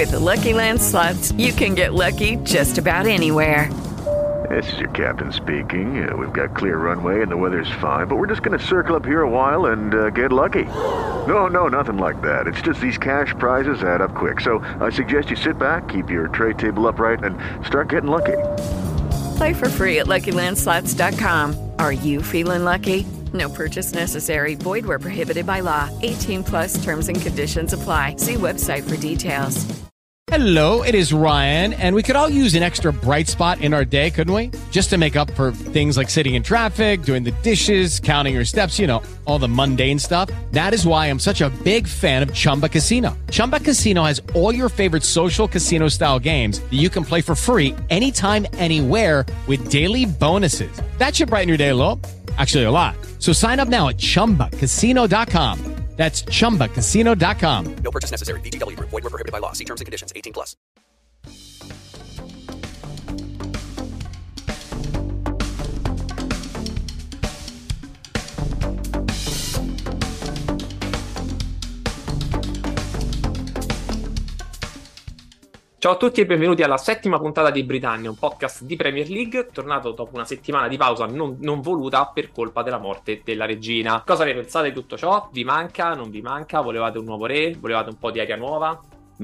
With the Lucky Land Slots, you can get lucky just about anywhere. This is your captain speaking. We've got clear runway and the weather's fine, but we're just going to circle up here a while and get lucky. No, nothing like that. It's just these cash prizes add up quick. So I suggest you sit back, keep your tray table upright, and start getting lucky. Play for free at LuckyLandSlots.com. Are you feeling lucky? No purchase necessary. Void where prohibited by law. 18 plus terms and conditions apply. See website for details. Hello, it is Ryan, and we could all use an extra bright spot in our day, couldn't we? Just to make up for things like sitting in traffic, doing the dishes, counting your steps, you know, all the mundane stuff. That is why I'm such a big fan of Chumba Casino. Chumba Casino has all your favorite social casino-style games that you can play for free anytime, anywhere with daily bonuses. That should brighten your day a little. Actually, a lot. So sign up now at ChumbaCasino.com. That's ChumbaCasino.com. No purchase necessary. VGW Group. Void where prohibited by law. See terms and conditions. 18 plus. Ciao a tutti e benvenuti alla settima puntata di Britannia, un podcast di Premier League, tornato dopo una settimana di pausa non voluta per colpa della morte della regina. Cosa ne pensate di tutto ciò? Vi manca? Non vi manca? Volevate un nuovo re? Volevate un po' di aria nuova?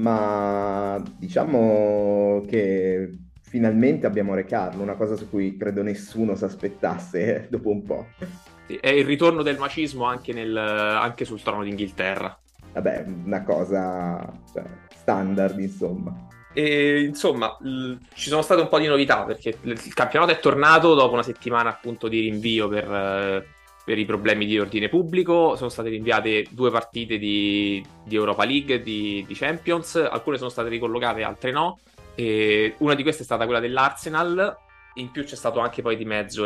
Ma diciamo che finalmente abbiamo Re Carlo, una cosa su cui credo nessuno si aspettasse dopo un po'. Sì, è il ritorno del macismo anche sul trono d'Inghilterra. Vabbè, una cosa standard, insomma. E insomma, ci sono state un po' di novità perché il campionato è tornato dopo una settimana appunto di rinvio per i problemi di ordine pubblico. Sono state rinviate 2 partite di Europa League, di Champions, alcune sono state ricollocate, altre no. E una di queste è stata quella dell'Arsenal. In più c'è stato anche poi di mezzo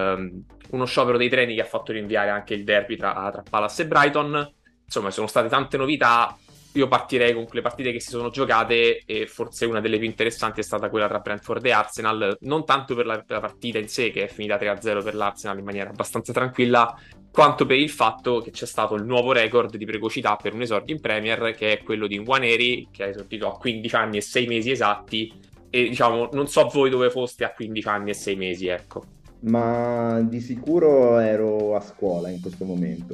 uno sciopero dei treni che ha fatto rinviare anche il derby tra Palace e Brighton. Insomma, sono state tante novità. Io partirei con le partite che si sono giocate e forse una delle più interessanti è stata quella tra Brentford e Arsenal, non tanto per la partita in sé, che è finita 3-0 per l'Arsenal in maniera abbastanza tranquilla, quanto per il fatto che c'è stato il nuovo record di precocità per un esordio in Premier, che è quello di Nwaneri, che ha esordito a 15 anni e 6 mesi esatti, e diciamo, non so voi dove foste a 15 anni e 6 mesi, ecco. Ma di sicuro ero a scuola in questo momento.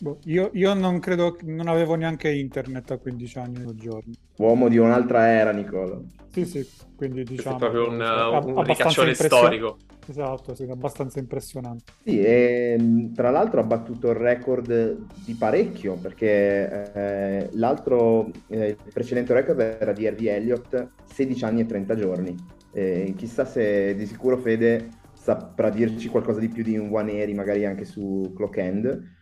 Io non credo, non avevo neanche internet a 15 anni al giorno. Uomo di un'altra era, Nicola. Sì, quindi diciamo... Questo è proprio un ricaccione storico. Esatto, sì, abbastanza impressionante. Sì, e tra l'altro ha battuto il record di parecchio, perché il precedente record era di Harvey Elliott, 16 anni e 30 giorni. Chissà se di sicuro Fede saprà dirci qualcosa di più di Nwaneri, magari anche su Clock End.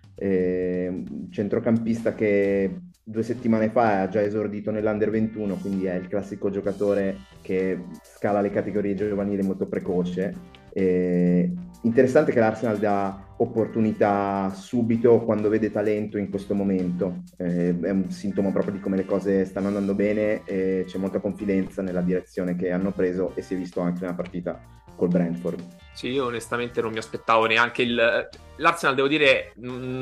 Centrocampista che 2 settimane fa ha già esordito nell'Under 21, quindi è il classico giocatore che scala le categorie giovanili molto precoce. Interessante che l'Arsenal dà opportunità subito quando vede talento in questo momento. È un sintomo proprio di come le cose stanno andando bene e c'è molta confidenza nella direzione che hanno preso, e si è visto anche nella partita col Brentford. Sì, io onestamente non mi aspettavo neanche l'Arsenal, devo dire,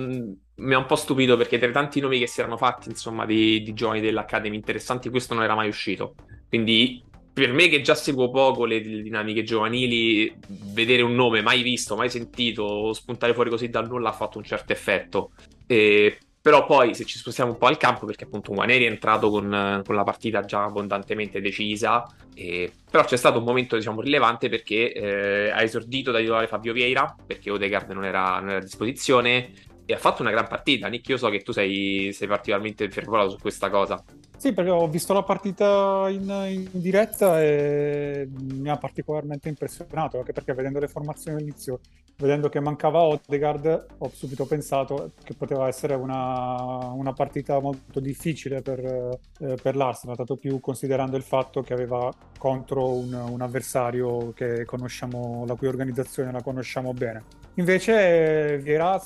mi ha un po' stupito, perché tra i tanti nomi che si erano fatti, insomma, di giovani dell'Academy interessanti, questo non era mai uscito. Quindi per me, che già seguo poco le dinamiche giovanili, vedere un nome mai visto, mai sentito, spuntare fuori così dal nulla ha fatto un certo effetto. Però poi, se ci spostiamo un po' al campo, perché appunto Nwaneri è entrato con la partita già abbondantemente decisa, però c'è stato un momento, diciamo, rilevante, perché ha esordito da titolare Fabio Vieira, perché Odegaard non era a disposizione, e ha fatto una gran partita. Nick, io so che tu sei particolarmente fervoroso su questa cosa. Sì, perché ho visto la partita in diretta e mi ha particolarmente impressionato, anche perché vedendo le formazioni all'inizio, vedendo che mancava Odegaard, ho subito pensato che poteva essere una partita molto difficile per l'Arsenal, tanto più considerando il fatto che aveva contro un avversario che conosciamo, la cui organizzazione la conosciamo bene. Invece Vieira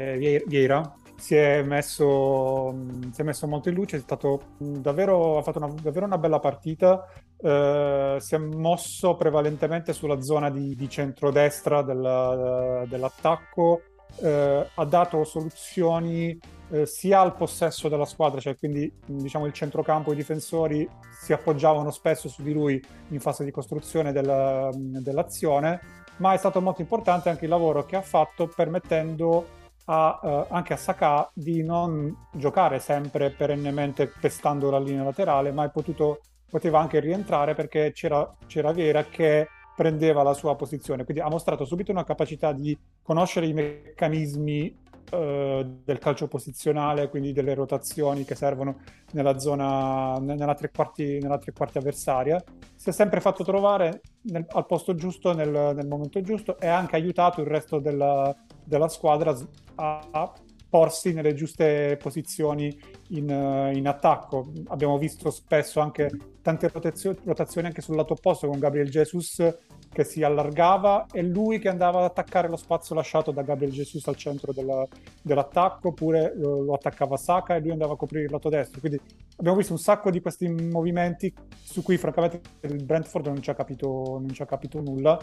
si è messo molto in luce, è stato ha fatto davvero una bella partita. Si è mosso prevalentemente sulla zona di centrodestra dell'attacco, ha dato soluzioni sia al possesso della squadra, cioè quindi diciamo il centrocampo, i difensori si appoggiavano spesso su di lui in fase di costruzione dell'azione, ma è stato molto importante anche il lavoro che ha fatto permettendo anche a Saka di non giocare sempre perennemente pestando la linea laterale, ma poteva anche rientrare perché c'era Vera che prendeva la sua posizione, quindi ha mostrato subito una capacità di conoscere i meccanismi del calcio posizionale, quindi delle rotazioni che servono nella zona, nella tre quarti avversaria. Si è sempre fatto trovare al posto giusto, nel momento giusto, e ha anche aiutato il resto della squadra a porsi nelle giuste posizioni in attacco. Abbiamo visto spesso anche tante rotazioni anche sul lato opposto, con Gabriel Jesus che si allargava e lui che andava ad attaccare lo spazio lasciato da Gabriel Jesus al centro dell'attacco, oppure lo attaccava Saka e lui andava a coprire il lato destro. Quindi abbiamo visto un sacco di questi movimenti su cui francamente il Brentford non ci ha capito nulla,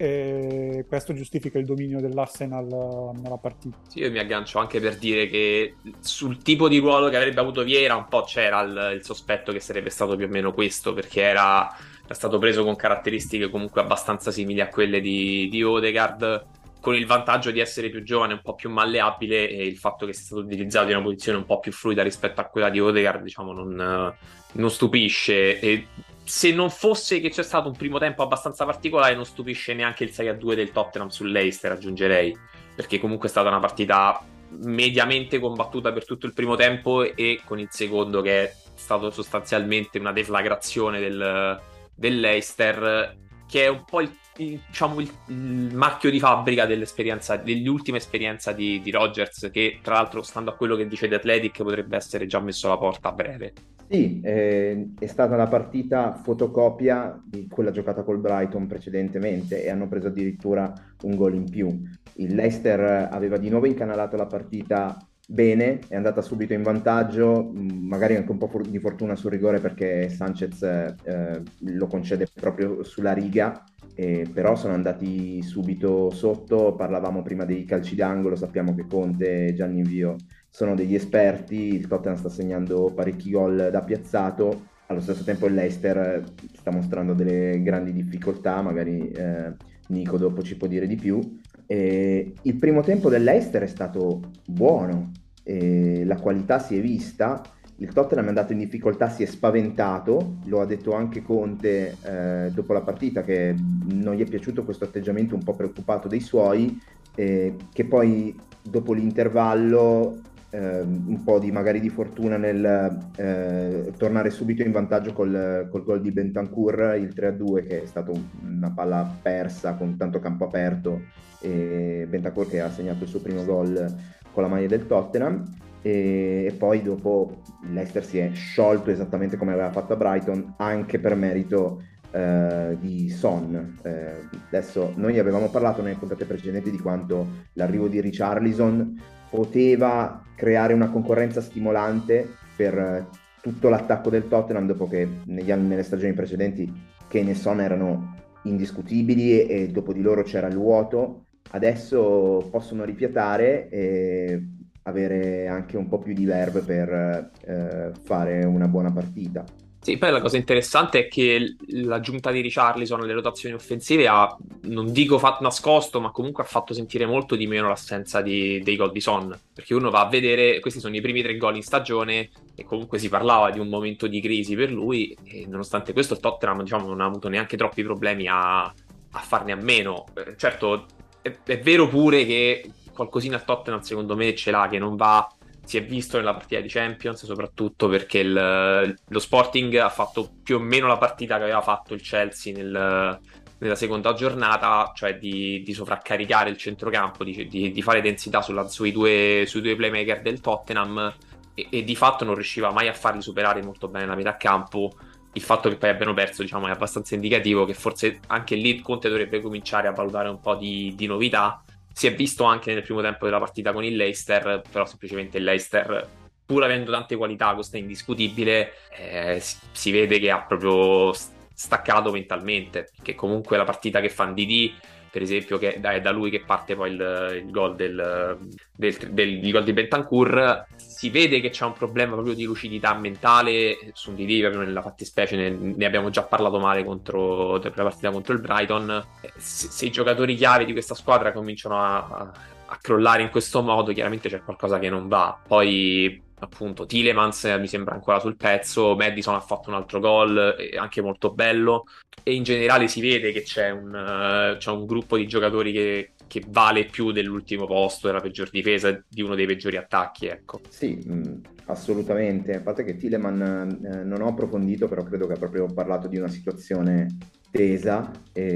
e questo giustifica il dominio dell'Arsenal nella partita. Sì, io mi aggancio anche per dire che sul tipo di ruolo che avrebbe avuto Vieira un po' c'era il sospetto che sarebbe stato più o meno questo, perché era stato preso con caratteristiche comunque abbastanza simili a quelle di Odegaard, con il vantaggio di essere più giovane, un po' più malleabile, e il fatto che sia stato utilizzato in una posizione un po' più fluida rispetto a quella di Odegaard, diciamo, non stupisce. E se non fosse che c'è stato un primo tempo abbastanza particolare, non stupisce neanche il 6-2 del Tottenham sull'Leicester, aggiungerei, perché comunque è stata una partita mediamente combattuta per tutto il primo tempo, e con il secondo che è stato sostanzialmente una deflagrazione del Leicester, che è un po' diciamo il marchio di fabbrica dell'ultima esperienza di Rodgers, che tra l'altro, stando a quello che dice The Athletic, potrebbe essere già messo alla porta a breve. Sì, è stata la partita fotocopia di quella giocata col Brighton precedentemente, e hanno preso addirittura un gol in più. Il Leicester aveva di nuovo incanalato la partita bene, è andata subito in vantaggio, magari anche un po' di fortuna sul rigore, perché Sanchez lo concede proprio sulla riga, però sono andati subito sotto. Parlavamo prima dei calci d'angolo, sappiamo che Conte e Gianni Invio sono degli esperti, il Tottenham sta segnando parecchi gol da piazzato, allo stesso tempo il Leicester sta mostrando delle grandi difficoltà, magari Nico dopo ci può dire di più. Il primo tempo del Leicester è stato buono, la qualità si è vista, il Tottenham è andato in difficoltà, si è spaventato, lo ha detto anche Conte dopo la partita, che non gli è piaciuto questo atteggiamento un po' preoccupato dei suoi, che poi dopo l'intervallo un po' magari di fortuna nel tornare subito in vantaggio col gol di Bentancur, il 3-2, che è stato una palla persa con tanto campo aperto, e Bentancur che ha segnato il suo primo gol con la maglia del Tottenham, e poi dopo il Leicester si è sciolto esattamente come aveva fatto a Brighton, anche per merito di Son. Adesso noi avevamo parlato nelle puntate precedenti di quanto l'arrivo di Richarlison poteva creare una concorrenza stimolante per tutto l'attacco del Tottenham, dopo che nelle stagioni precedenti Kane e Son erano indiscutibili e dopo di loro c'era il vuoto. Adesso possono rifiatare e avere anche un po' più di verve per fare una buona partita. Sì, poi la cosa interessante è che l'aggiunta di Richarlison alle rotazioni offensive ha, non dico fatto nascosto, ma comunque ha fatto sentire molto di meno l'assenza dei gol di Son, perché uno va a vedere, questi sono i primi 3 gol in stagione, e comunque si parlava di un momento di crisi per lui, e nonostante questo il Tottenham, diciamo, non ha avuto neanche troppi problemi a farne a meno. Certo, è vero pure che qualcosina il Tottenham secondo me ce l'ha, che non va. Si è visto nella partita di Champions, soprattutto perché lo Sporting ha fatto più o meno la partita che aveva fatto il Chelsea nella seconda giornata, cioè di sovraccaricare il centrocampo, di fare densità sui due playmaker del Tottenham, e di fatto non riusciva mai a farli superare molto bene la metà campo. Il fatto che poi abbiano perso, diciamo, è abbastanza indicativo che forse anche lì Conte dovrebbe cominciare a valutare un po' di novità. Si è visto anche nel primo tempo della partita con il Leicester, però semplicemente il Leicester, pur avendo tante qualità, questo è indiscutibile, si vede che ha proprio staccato mentalmente, perché comunque la partita che fa Ndidi per esempio, che è da lui che parte poi il gol il gol di Bentancur. Si vede che c'è un problema proprio di lucidità mentale su Ndidi, proprio nella fattispecie ne abbiamo già parlato male per la partita contro il Brighton. Se i giocatori chiave di questa squadra cominciano a crollare in questo modo, chiaramente c'è qualcosa che non va. Poi appunto Tielemans mi sembra ancora sul pezzo, Maddison ha fatto un altro gol anche molto bello, e in generale si vede che c'è un gruppo di giocatori che vale più dell'ultimo posto, della peggior difesa, di uno dei peggiori attacchi, ecco. Sì, assolutamente. A parte che Tielemans non ho approfondito, però credo che ha proprio parlato di una situazione tesa.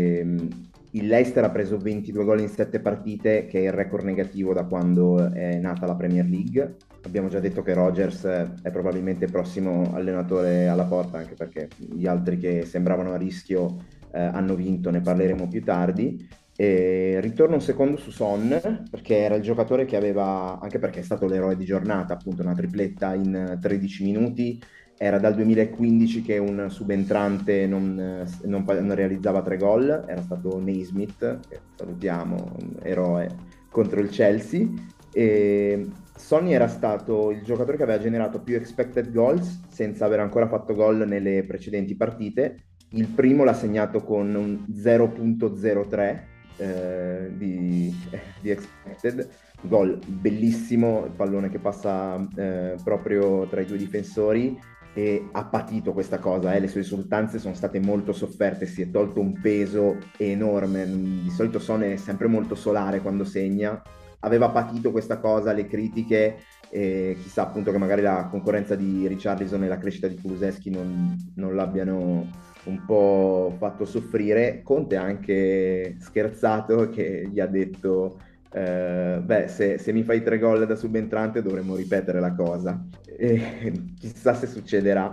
Il Leicester ha preso 22 gol in 7 partite, che è il record negativo da quando è nata la Premier League. Abbiamo già detto che Rodgers è probabilmente il prossimo allenatore alla porta, anche perché gli altri che sembravano a rischio hanno vinto, ne parleremo più tardi. E ritorno un secondo su Son, perché era il giocatore che aveva, anche perché è stato l'eroe di giornata, appunto una tripletta in 13 minuti. Era dal 2015 che un subentrante non realizzava 3 gol, era stato Naismith, che salutiamo, un eroe contro il Chelsea. E Sonny era stato il giocatore che aveva generato più expected goals senza aver ancora fatto gol nelle precedenti partite. Il primo l'ha segnato con un 0.03 di expected, gol bellissimo, il pallone che passa proprio tra i due difensori, e ha patito questa cosa, le sue risultanze sono state molto sofferte, si è tolto un peso enorme. Di solito Son è sempre molto solare quando segna, aveva patito questa cosa, le critiche, e chissà appunto che magari la concorrenza di Richarlison e la crescita di Kulusevski non l'abbiano un po' fatto soffrire. Conte ha anche scherzato, che gli ha detto se mi fai 3 gol da subentrante dovremmo ripetere la cosa, chissà se succederà.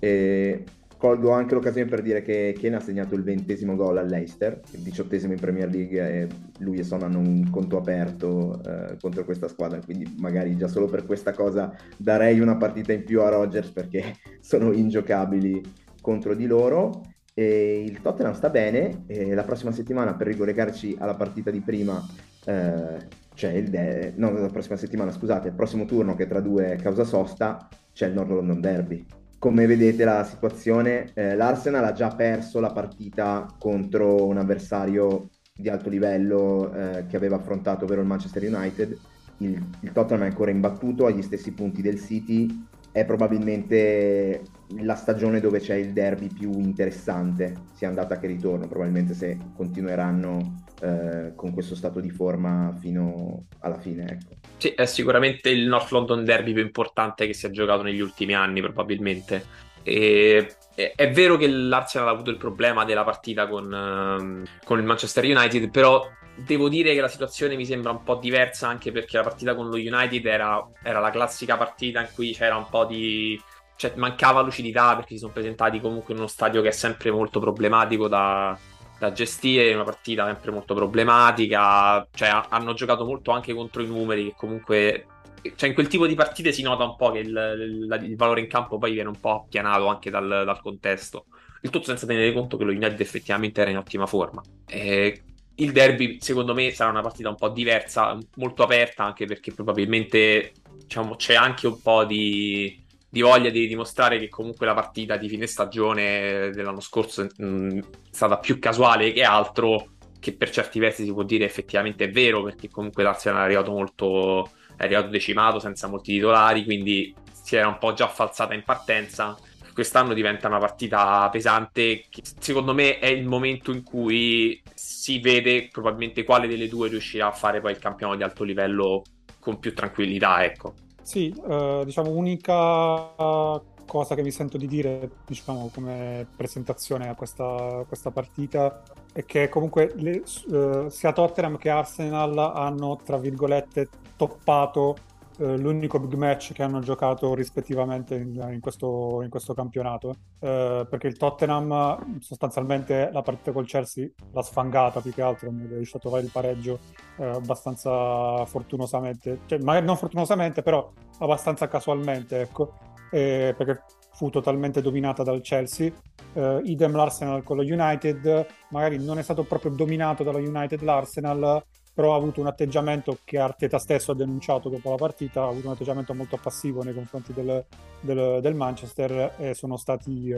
Colgo anche l'occasione per dire che Kane ha segnato il 20° gol al Leicester, il 18° in Premier League, e lui e Son hanno un conto aperto contro questa squadra, quindi magari già solo per questa cosa darei una partita in più a Rodgers, perché sono ingiocabili contro di loro. E il Tottenham sta bene, e la prossima settimana, per ricollegarci alla partita di prima, la prossima settimana, scusate, il prossimo turno, che tra due è causa sosta, c'è il North London Derby. Come vedete la situazione, l'Arsenal ha già perso la partita contro un avversario di alto livello che aveva affrontato, ovvero il Manchester United. Il Tottenham è ancora imbattuto, agli stessi punti del City. È probabilmente la stagione dove c'è il derby più interessante, sia andata che ritorno, probabilmente, se continueranno con questo stato di forma fino alla fine, ecco. Sì, è sicuramente il North London Derby più importante che si è giocato negli ultimi anni, probabilmente. È vero che l'Arsenal ha avuto il problema della partita con il Manchester United, però devo dire che la situazione mi sembra un po' diversa, anche perché la partita con lo United era la classica partita in cui c'era un po' cioè mancava lucidità, perché si sono presentati comunque in uno stadio che è sempre molto problematico da gestire, una partita sempre molto problematica, cioè hanno giocato molto anche contro i numeri, che comunque, cioè in quel tipo di partite si nota un po' che il valore in campo poi viene un po' appianato anche dal contesto, il tutto senza tenere conto che lo United effettivamente era in ottima forma. Il derby secondo me sarà una partita un po' diversa, molto aperta, anche perché probabilmente, diciamo, c'è anche un po' di voglia di dimostrare che comunque la partita di fine stagione dell'anno scorso è stata più casuale che altro, che per certi versi si può dire effettivamente è vero, perché comunque l'Arsenal è arrivato decimato, senza molti titolari, quindi si era un po' già falsata in partenza. Quest'anno diventa una partita pesante, che secondo me è il momento in cui si vede probabilmente quale delle due riuscirà a fare poi il campionato di alto livello con più tranquillità, ecco. Sì, diciamo, unica cosa che mi sento di dire, diciamo, come presentazione a questa partita, è che comunque sia Tottenham che Arsenal hanno, tra virgolette, toppato l'unico big match che hanno giocato rispettivamente in questo campionato, perché il Tottenham sostanzialmente la partita col Chelsea l'ha sfangata, più che altro non è riuscito a trovare il pareggio abbastanza fortunosamente, cioè magari non fortunosamente, però abbastanza casualmente, ecco, perché fu totalmente dominata dal Chelsea. idem l'Arsenal con lo United, magari non è stato proprio dominato dallo United l'Arsenal, però ha avuto un atteggiamento che Arteta stesso ha denunciato dopo la partita, ha avuto un atteggiamento molto passivo nei confronti del Manchester e sono stati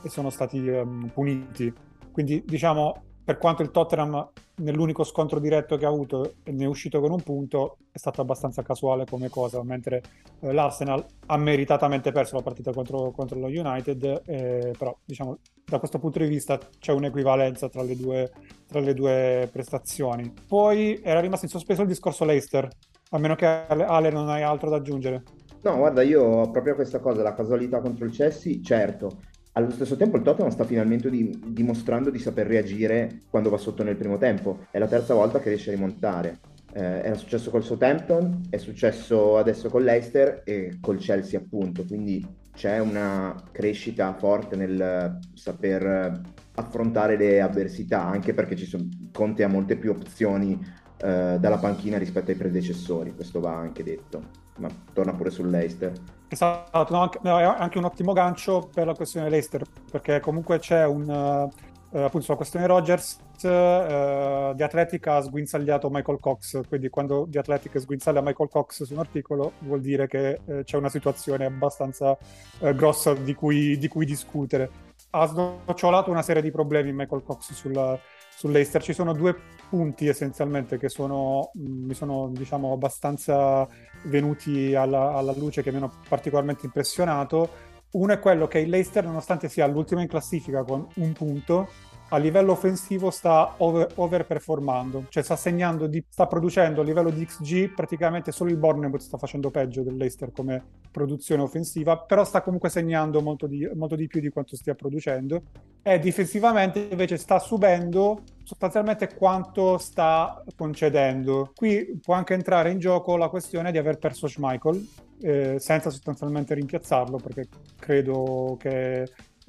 puniti. Quindi diciamo, per quanto il Tottenham nell'unico scontro diretto che ha avuto ne è uscito con un punto, è stato abbastanza casuale come cosa, mentre l'Arsenal ha meritatamente perso la partita contro lo United, però diciamo da questo punto di vista c'è un'equivalenza tra le due prestazioni. Poi era rimasto in sospeso il discorso Leicester, a meno che Ale non hai altro da aggiungere. No, guarda, io ho proprio questa cosa, la casualità contro il Chelsea, certo. Allo stesso tempo il Tottenham sta finalmente dimostrando di saper reagire quando va sotto nel primo tempo. È la terza volta che riesce a rimontare. Era successo col Southampton, è successo adesso con Leicester e col Chelsea appunto. Quindi c'è una crescita forte nel saper affrontare le avversità, anche perché Conte ha molte più opzioni dalla panchina rispetto ai predecessori, questo va anche detto. Ma torna pure sul Leicester. Esatto, no, è anche un ottimo gancio per la questione Leicester, perché comunque c'è appunto sulla questione Rodgers, The Athletic ha sguinzagliato Michael Cox, quindi quando The Athletic sguinzaglia Michael Cox su un articolo vuol dire che c'è una situazione abbastanza grossa di cui discutere. Ha snocciolato una serie di problemi Michael Cox sull'Leicester. Ci sono due punti essenzialmente che mi sono diciamo abbastanza venuti alla luce, che mi hanno particolarmente impressionato. Uno è quello che il Leicester, nonostante sia l'ultimo in classifica con un punto, a livello offensivo sta overperformando, cioè sta producendo a livello di XG, praticamente solo il Bournemouth sta facendo peggio del Leicester come produzione offensiva, però sta comunque segnando molto di più di quanto stia producendo, e difensivamente invece sta subendo sostanzialmente quanto sta concedendo. Qui può anche entrare in gioco la questione di aver perso Schmeichel, senza sostanzialmente rimpiazzarlo, perché credo che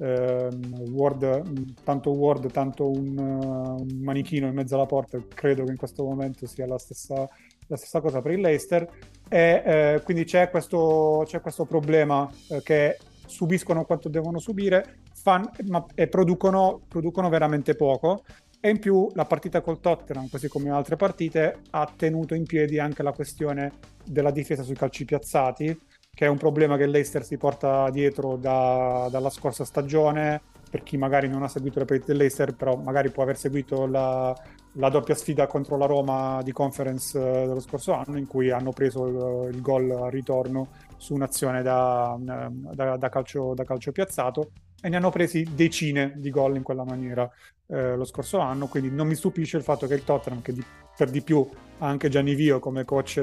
Ward, tanto un manichino in mezzo alla porta, credo che in questo momento sia la stessa cosa per il Leicester, e quindi c'è questo problema che subiscono quanto devono subire, e producono veramente poco. E in più la partita col Tottenham, così come altre partite, ha tenuto in piedi anche la questione della difesa sui calci piazzati, che è un problema che Leicester si porta dietro dalla scorsa stagione. Per chi magari non ha seguito le partite del Leicester, però magari può aver seguito la doppia sfida contro la Roma di Conference dello scorso anno, in cui hanno preso il gol al ritorno su un'azione da calcio piazzato, e ne hanno presi decine di gol in quella maniera lo scorso anno. Quindi non mi stupisce il fatto che il Tottenham, che per di più ha anche Gianni Vio come coach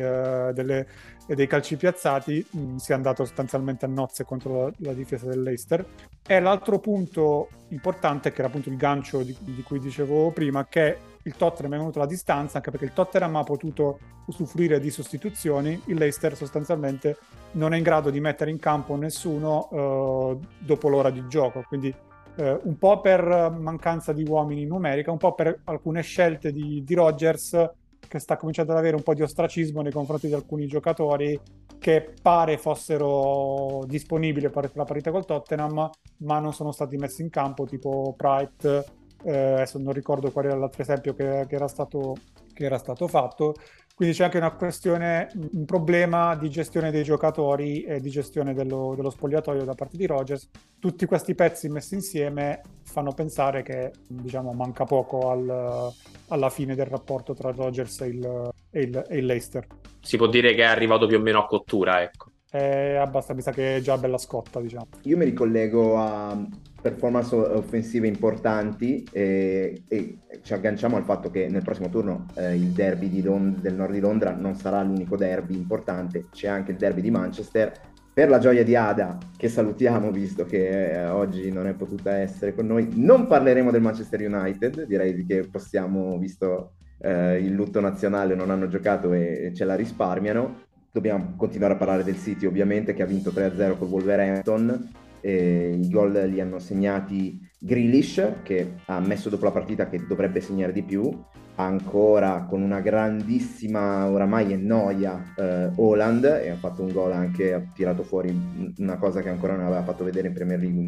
dei calci piazzati, sia andato sostanzialmente a nozze contro la difesa del Leicester. E l'altro punto importante, che era appunto il gancio di cui dicevo prima, che il Tottenham è venuto alla distanza, anche perché il Tottenham ha potuto usufruire di sostituzioni, il Leicester sostanzialmente non è in grado di mettere in campo nessuno dopo l'ora di gioco, quindi un po' per mancanza di uomini numerica, un po' per alcune scelte di Rodgers, che sta cominciando ad avere un po' di ostracismo nei confronti di alcuni giocatori che pare fossero disponibili per la partita col Tottenham, ma non sono stati messi in campo, tipo Bright, adesso non ricordo qual era l'altro esempio che era stato fatto. Quindi c'è anche un problema di gestione dei giocatori e di gestione dello spogliatoio da parte di Rodgers. Tutti questi pezzi messi insieme fanno pensare che, diciamo, manca poco alla fine del rapporto tra Rodgers e il Leicester. Si può dire che è arrivato più o meno a cottura, ecco. Abbastanza, mi sa che è già bella scotta, diciamo. Io mi ricollego a performance offensive importanti e ci agganciamo al fatto che nel prossimo turno il derby del nord di Londra non sarà l'unico derby importante, c'è anche il derby di Manchester. Per la gioia di Ada, che salutiamo visto che oggi non è potuta essere con noi, non parleremo del Manchester United, direi che possiamo, visto il lutto nazionale, non hanno giocato e ce la risparmiano. Dobbiamo continuare a parlare del City, ovviamente, che ha vinto 3-0 col Wolverhampton. I gol li hanno segnati Grealish, che ha ammesso dopo la partita che dovrebbe segnare di più, ancora con una grandissima, oramai è noia, Haaland, e ha fatto un gol anche, ha tirato fuori una cosa che ancora non aveva fatto vedere in Premier League,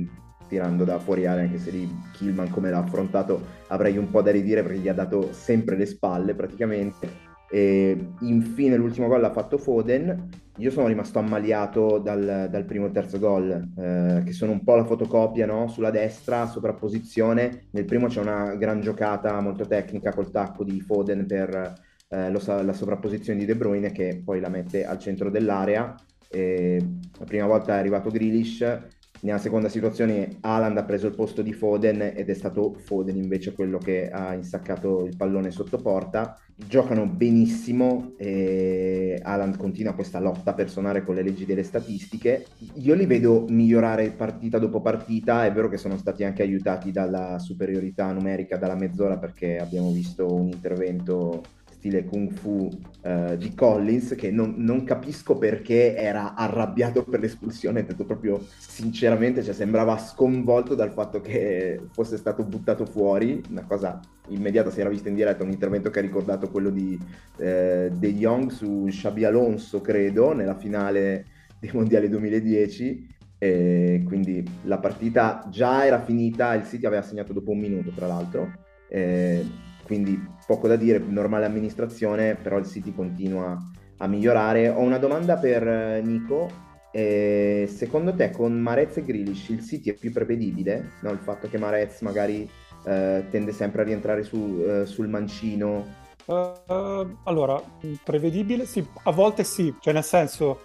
tirando da fuori area, anche se lì Killman come l'ha affrontato avrei un po' da ridire perché gli ha dato sempre le spalle praticamente. E infine l'ultimo gol l'ha fatto Foden. Io sono rimasto ammaliato dal primo e terzo gol, che sono un po' la fotocopia, no? Sulla destra, sovrapposizione. Nel primo c'è una gran giocata molto tecnica col tacco di Foden per la sovrapposizione di De Bruyne, che poi la mette al centro dell'area. La prima volta è arrivato Grealish, nella seconda situazione Haaland ha preso il posto di Foden ed è stato Foden invece quello che ha insaccato il pallone sotto porta. Giocano benissimo e Haaland continua questa lotta personale con le leggi delle statistiche. Io li vedo migliorare partita dopo partita. È vero che sono stati anche aiutati dalla superiorità numerica dalla mezz'ora, perché abbiamo visto un intervento stile Kung Fu di Collins, che non capisco perché era arrabbiato per l'espulsione, detto proprio sinceramente, cioè sembrava sconvolto dal fatto che fosse stato buttato fuori, una cosa immediata, si era vista in diretta, un intervento che ha ricordato quello di De Jong su Xabi Alonso, credo, nella finale dei mondiali 2010. E quindi la partita già era finita, il City aveva segnato dopo un minuto tra l'altro, quindi poco da dire, normale amministrazione, però il City continua a migliorare. Ho una domanda per Nico. Secondo te con Mahrez e Grealish il City è più prevedibile? No? Il fatto che Mahrez magari tende sempre a rientrare sul mancino? Allora, prevedibile? Sì, a volte sì, cioè nel senso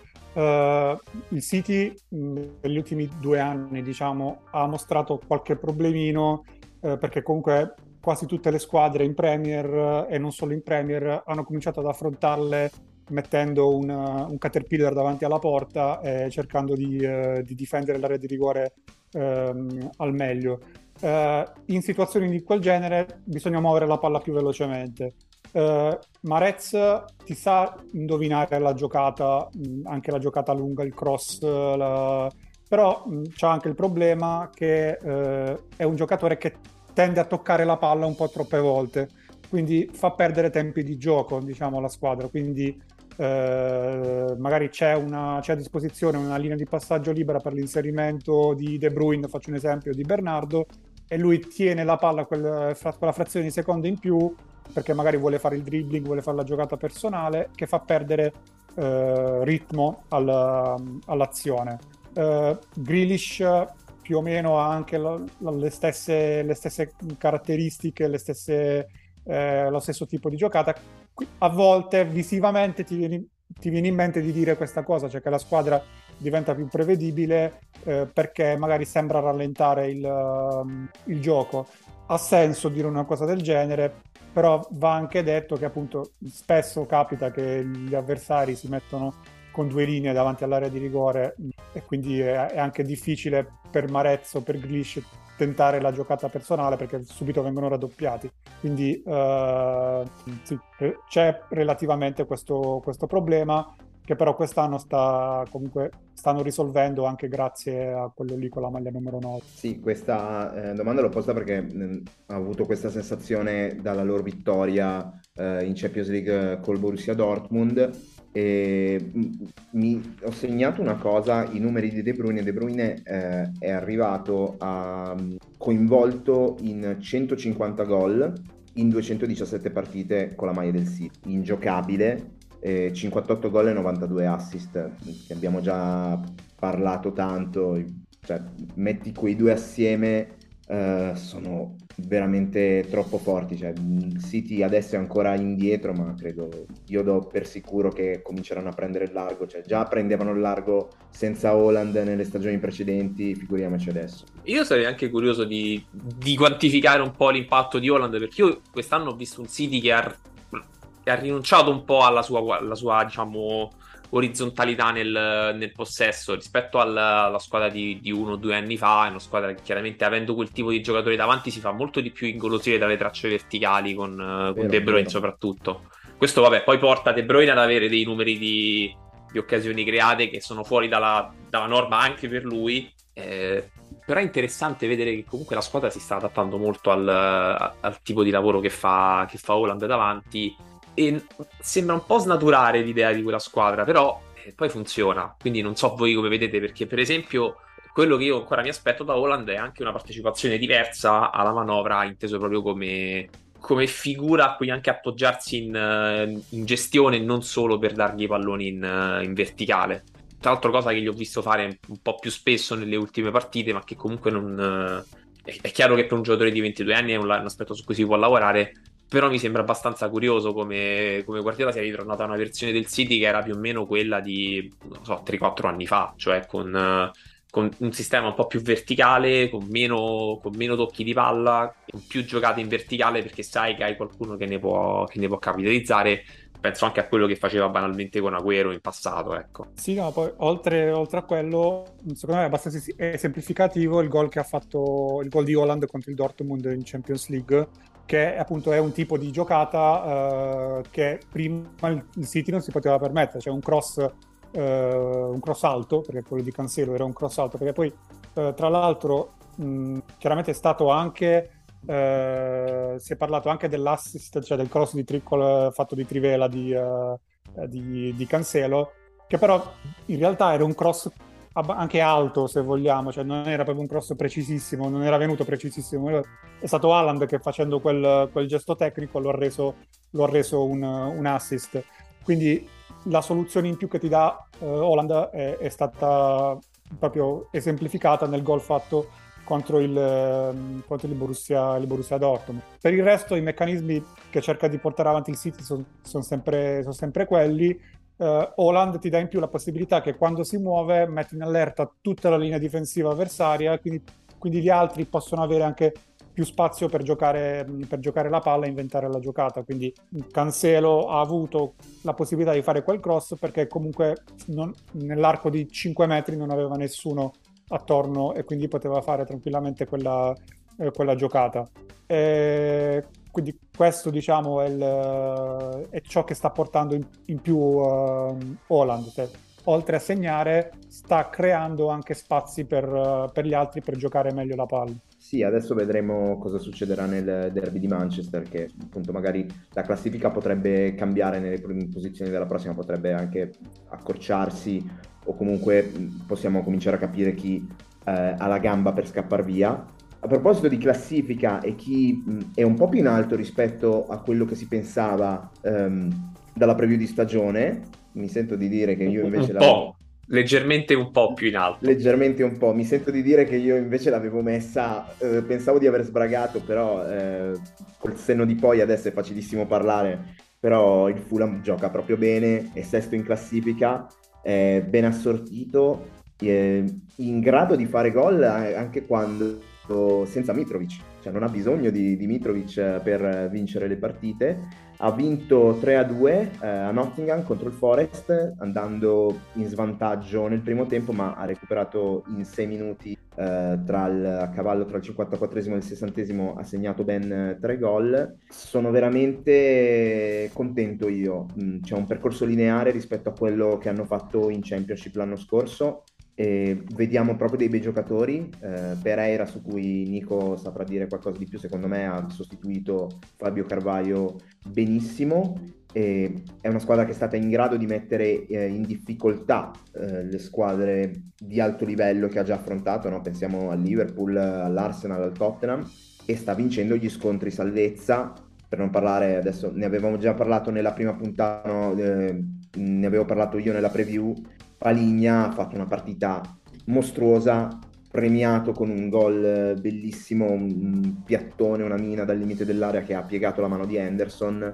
il City negli ultimi 2 anni, diciamo, ha mostrato qualche problemino, perché comunque quasi tutte le squadre in Premier e non solo in Premier hanno cominciato ad affrontarle mettendo un caterpillar davanti alla porta e cercando di difendere l'area di rigore al meglio. In situazioni di quel genere bisogna muovere la palla più velocemente. Mahrez ti sa indovinare la giocata, anche la giocata lunga, il cross, però c'ha anche il problema che è un giocatore che tende a toccare la palla un po' troppe volte, quindi fa perdere tempi di gioco, diciamo, alla squadra. Quindi magari c'è a disposizione una linea di passaggio libera per l'inserimento di De Bruyne, faccio un esempio, di Bernardo, e lui tiene la palla quella frazione di secondo in più perché magari vuole fare il dribbling, vuole fare la giocata personale, che fa perdere ritmo all'azione. Grealish più o meno ha anche le stesse caratteristiche, lo stesso tipo di giocata. A volte visivamente ti viene in mente di dire questa cosa, cioè che la squadra diventa più prevedibile perché magari sembra rallentare il gioco. Ha senso dire una cosa del genere, però va anche detto che appunto spesso capita che gli avversari si mettono con 2 linee davanti all'area di rigore e quindi è anche difficile per Mahrez o per Grealish tentare la giocata personale perché subito vengono raddoppiati. Quindi sì, c'è relativamente questo problema che però quest'anno stanno risolvendo anche grazie a quello lì con la maglia numero 9. Sì, questa domanda l'ho posta perché ho avuto questa sensazione dalla loro vittoria in Champions League col Borussia Dortmund. E ho segnato una cosa, i numeri di De Bruyne. De Bruyne è arrivato coinvolto in 150 gol in 217 partite con la maglia del City, ingiocabile, 58 gol e 92 assist, che abbiamo già parlato tanto, cioè metti quei 2 assieme, sono veramente troppo forti. Cioè, il City adesso è ancora indietro, ma io do per sicuro che cominceranno a prendere il largo. Cioè, già prendevano il largo senza Haaland nelle stagioni precedenti, figuriamoci adesso. Io sarei anche curioso di quantificare un po' l'impatto di Haaland, perché io quest'anno ho visto un City che ha rinunciato un po' alla sua diciamo orizzontalità nel possesso rispetto alla squadra di 1 o 2 anni fa. È una squadra che chiaramente, avendo quel tipo di giocatori davanti, si fa molto di più ingolosire dalle tracce verticali con De Bruyne soprattutto. Questo vabbè poi porta De Bruyne ad avere dei numeri di occasioni create che sono fuori dalla norma anche per lui, però è interessante vedere che comunque la squadra si sta adattando molto al tipo di lavoro che fa Haaland davanti, e sembra un po' snaturare l'idea di quella squadra, però poi funziona. Quindi non so voi come vedete, perché per esempio quello che io ancora mi aspetto da Haaland è anche una partecipazione diversa alla manovra, inteso proprio come figura a cui anche appoggiarsi in gestione, non solo per dargli i palloni in verticale. Tra l'altro, cosa che gli ho visto fare un po' più spesso nelle ultime partite, ma che comunque non. È chiaro che per un giocatore di 22 anni è un aspetto su cui si può lavorare, però mi sembra abbastanza curioso come Guardiola sia ritornato a una versione del City che era più o meno quella di, non so, 3-4 anni fa, cioè con un sistema un po' più verticale, con meno tocchi di palla, con più giocate in verticale, perché sai che hai qualcuno che ne può capitalizzare. Penso anche a quello che faceva banalmente con Agüero in passato, ecco. Sì, no, poi oltre a quello, secondo me è abbastanza esemplificativo il gol che ha fatto, il gol di Haaland contro il Dortmund in Champions League, che appunto è un tipo di giocata che prima il City non si poteva permettere, cioè un cross alto, perché quello di Cancelo era un cross alto, perché poi tra l'altro chiaramente è stato anche si è parlato anche dell'assist, cioè del cross fatto di trivela di Cancelo, che però in realtà era un cross anche alto, se vogliamo, cioè non era proprio un cross precisissimo, non era venuto precisissimo. È stato Haaland che facendo quel gesto tecnico lo ha reso un assist. Quindi la soluzione in più che ti dà Haaland è stata proprio esemplificata nel gol fatto contro il Borussia Dortmund. Per il resto i meccanismi che cerca di portare avanti il City sono sempre quelli. Haaland ti dà in più la possibilità che quando si muove mette in allerta tutta la linea difensiva avversaria, quindi gli altri possono avere anche più spazio per giocare la palla e inventare la giocata. Quindi Cancelo ha avuto la possibilità di fare quel cross perché comunque nell'arco di 5 metri non aveva nessuno attorno e quindi poteva fare tranquillamente quella giocata. Quindi questo, diciamo, è ciò che sta portando in più Haaland. Cioè, oltre a segnare, sta creando anche spazi per gli altri per giocare meglio la palla. Sì, adesso vedremo cosa succederà nel derby di Manchester, che appunto magari la classifica potrebbe cambiare nelle posizioni della prossima, potrebbe anche accorciarsi o comunque possiamo cominciare a capire chi ha la gamba per scappare via. A proposito di classifica e chi è un po' più in alto rispetto a quello che si pensava dalla preview di stagione, mi sento di dire che io invece leggermente un po' più in alto. Leggermente un po', mi sento di dire che io invece l'avevo messa, pensavo di aver sbragato, però col senno di poi adesso è facilissimo parlare, però il Fulham gioca proprio bene, è sesto in classifica, è ben assortito, in grado di fare gol anche quando senza Mitrovic, cioè non ha bisogno di Mitrovic per vincere le partite. Ha vinto 3-2 a Nottingham contro il Forest, andando in svantaggio nel primo tempo, ma ha recuperato in 6 minuti a cavallo tra il 54esimo e il 60esimo, ha segnato ben 3 gol. Sono veramente contento io. C'è un percorso lineare rispetto a quello che hanno fatto in Championship l'anno scorso. E vediamo proprio dei bei giocatori. Pereira, su cui Nico saprà dire qualcosa di più, secondo me ha sostituito Fabio Carvalho benissimo, e è una squadra che è stata in grado di mettere in difficoltà le squadre di alto livello che ha già affrontato, no? Pensiamo al Liverpool, all'Arsenal, al Tottenham, e sta vincendo gli scontri salvezza. Per non parlare, adesso ne avevamo già parlato nella prima puntata, no? Ne avevo parlato io nella preview. Paligna ha fatto una partita mostruosa, premiato con un gol bellissimo, un piattone, una mina dal limite dell'area che ha piegato la mano di Henderson.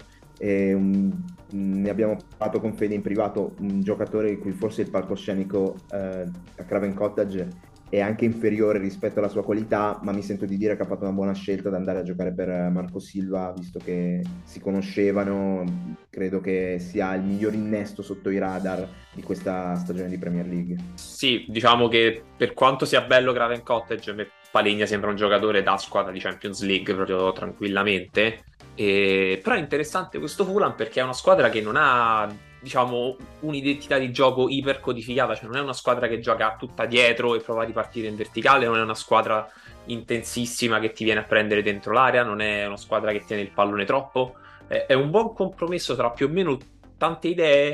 Ne abbiamo parlato con Fede in privato, un giocatore di cui forse il palcoscenico a Craven Cottage è anche inferiore rispetto alla sua qualità, ma mi sento di dire che ha fatto una buona scelta ad andare a giocare per Marco Silva, visto che si conoscevano. Credo che sia il miglior innesto sotto i radar di questa stagione di Premier League. Sì, diciamo che per quanto sia bello Craven Cottage, a me Paligna sembra un giocatore da squadra di Champions League proprio tranquillamente. Però è interessante questo Fulham perché è una squadra che non ha, diciamo, un'identità di gioco ipercodificata, cioè non è una squadra che gioca tutta dietro e prova a ripartire in verticale, non è una squadra intensissima che ti viene a prendere dentro l'area, non è una squadra che tiene il pallone troppo, è un buon compromesso tra più o meno tante idee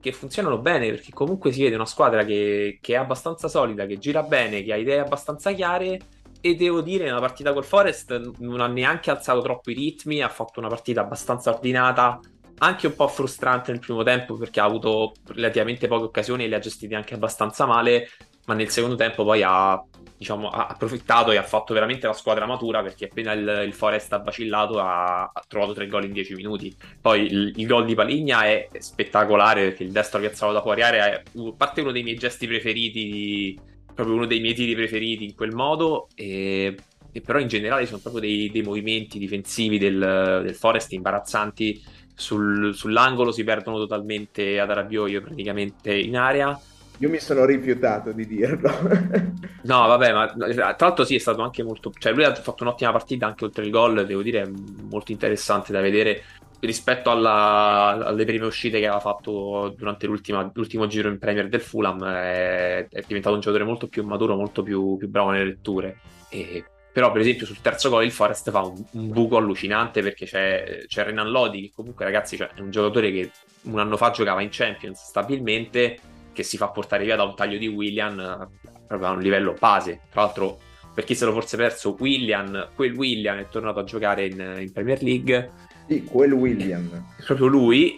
che funzionano bene, perché comunque si vede una squadra che è abbastanza solida, che gira bene, che ha idee abbastanza chiare. E devo dire, nella partita col Forest non ha neanche alzato troppo i ritmi, ha fatto una partita abbastanza ordinata, anche un po' frustrante nel primo tempo perché ha avuto relativamente poche occasioni e le ha gestite anche abbastanza male, ma nel secondo tempo poi ha approfittato e ha fatto veramente la squadra matura, perché appena il Forest ha vacillato ha trovato 3 gol in 10 minuti. Poi il gol di Paligna è spettacolare, perché il destro piazzato da fuori area è a parte uno dei miei gesti preferiti, proprio uno dei miei tiri preferiti in quel modo, e però in generale ci sono proprio dei movimenti difensivi del Forest imbarazzanti. Sull'angolo si perdono totalmente ad Arabioio praticamente in area. Io mi sono rifiutato di dirlo. No, vabbè, ma tra l'altro sì, è stato anche molto... Cioè, lui ha fatto un'ottima partita anche oltre il gol, devo dire, è molto interessante da vedere rispetto alle prime uscite che aveva fatto durante l'ultimo giro in Premier del Fulham. È diventato un giocatore molto più maturo, molto più bravo nelle letture. Però, per esempio, sul terzo gol il Forest fa un buco allucinante, perché c'è Renan Lodi, che comunque, ragazzi, cioè, è un giocatore che un anno fa giocava in Champions stabilmente, che si fa portare via da un taglio di Willian proprio a un livello base. Tra l'altro, per chi se lo fosse perso, quel Willian è tornato a giocare in Premier League. Sì, quel Willian. Proprio lui.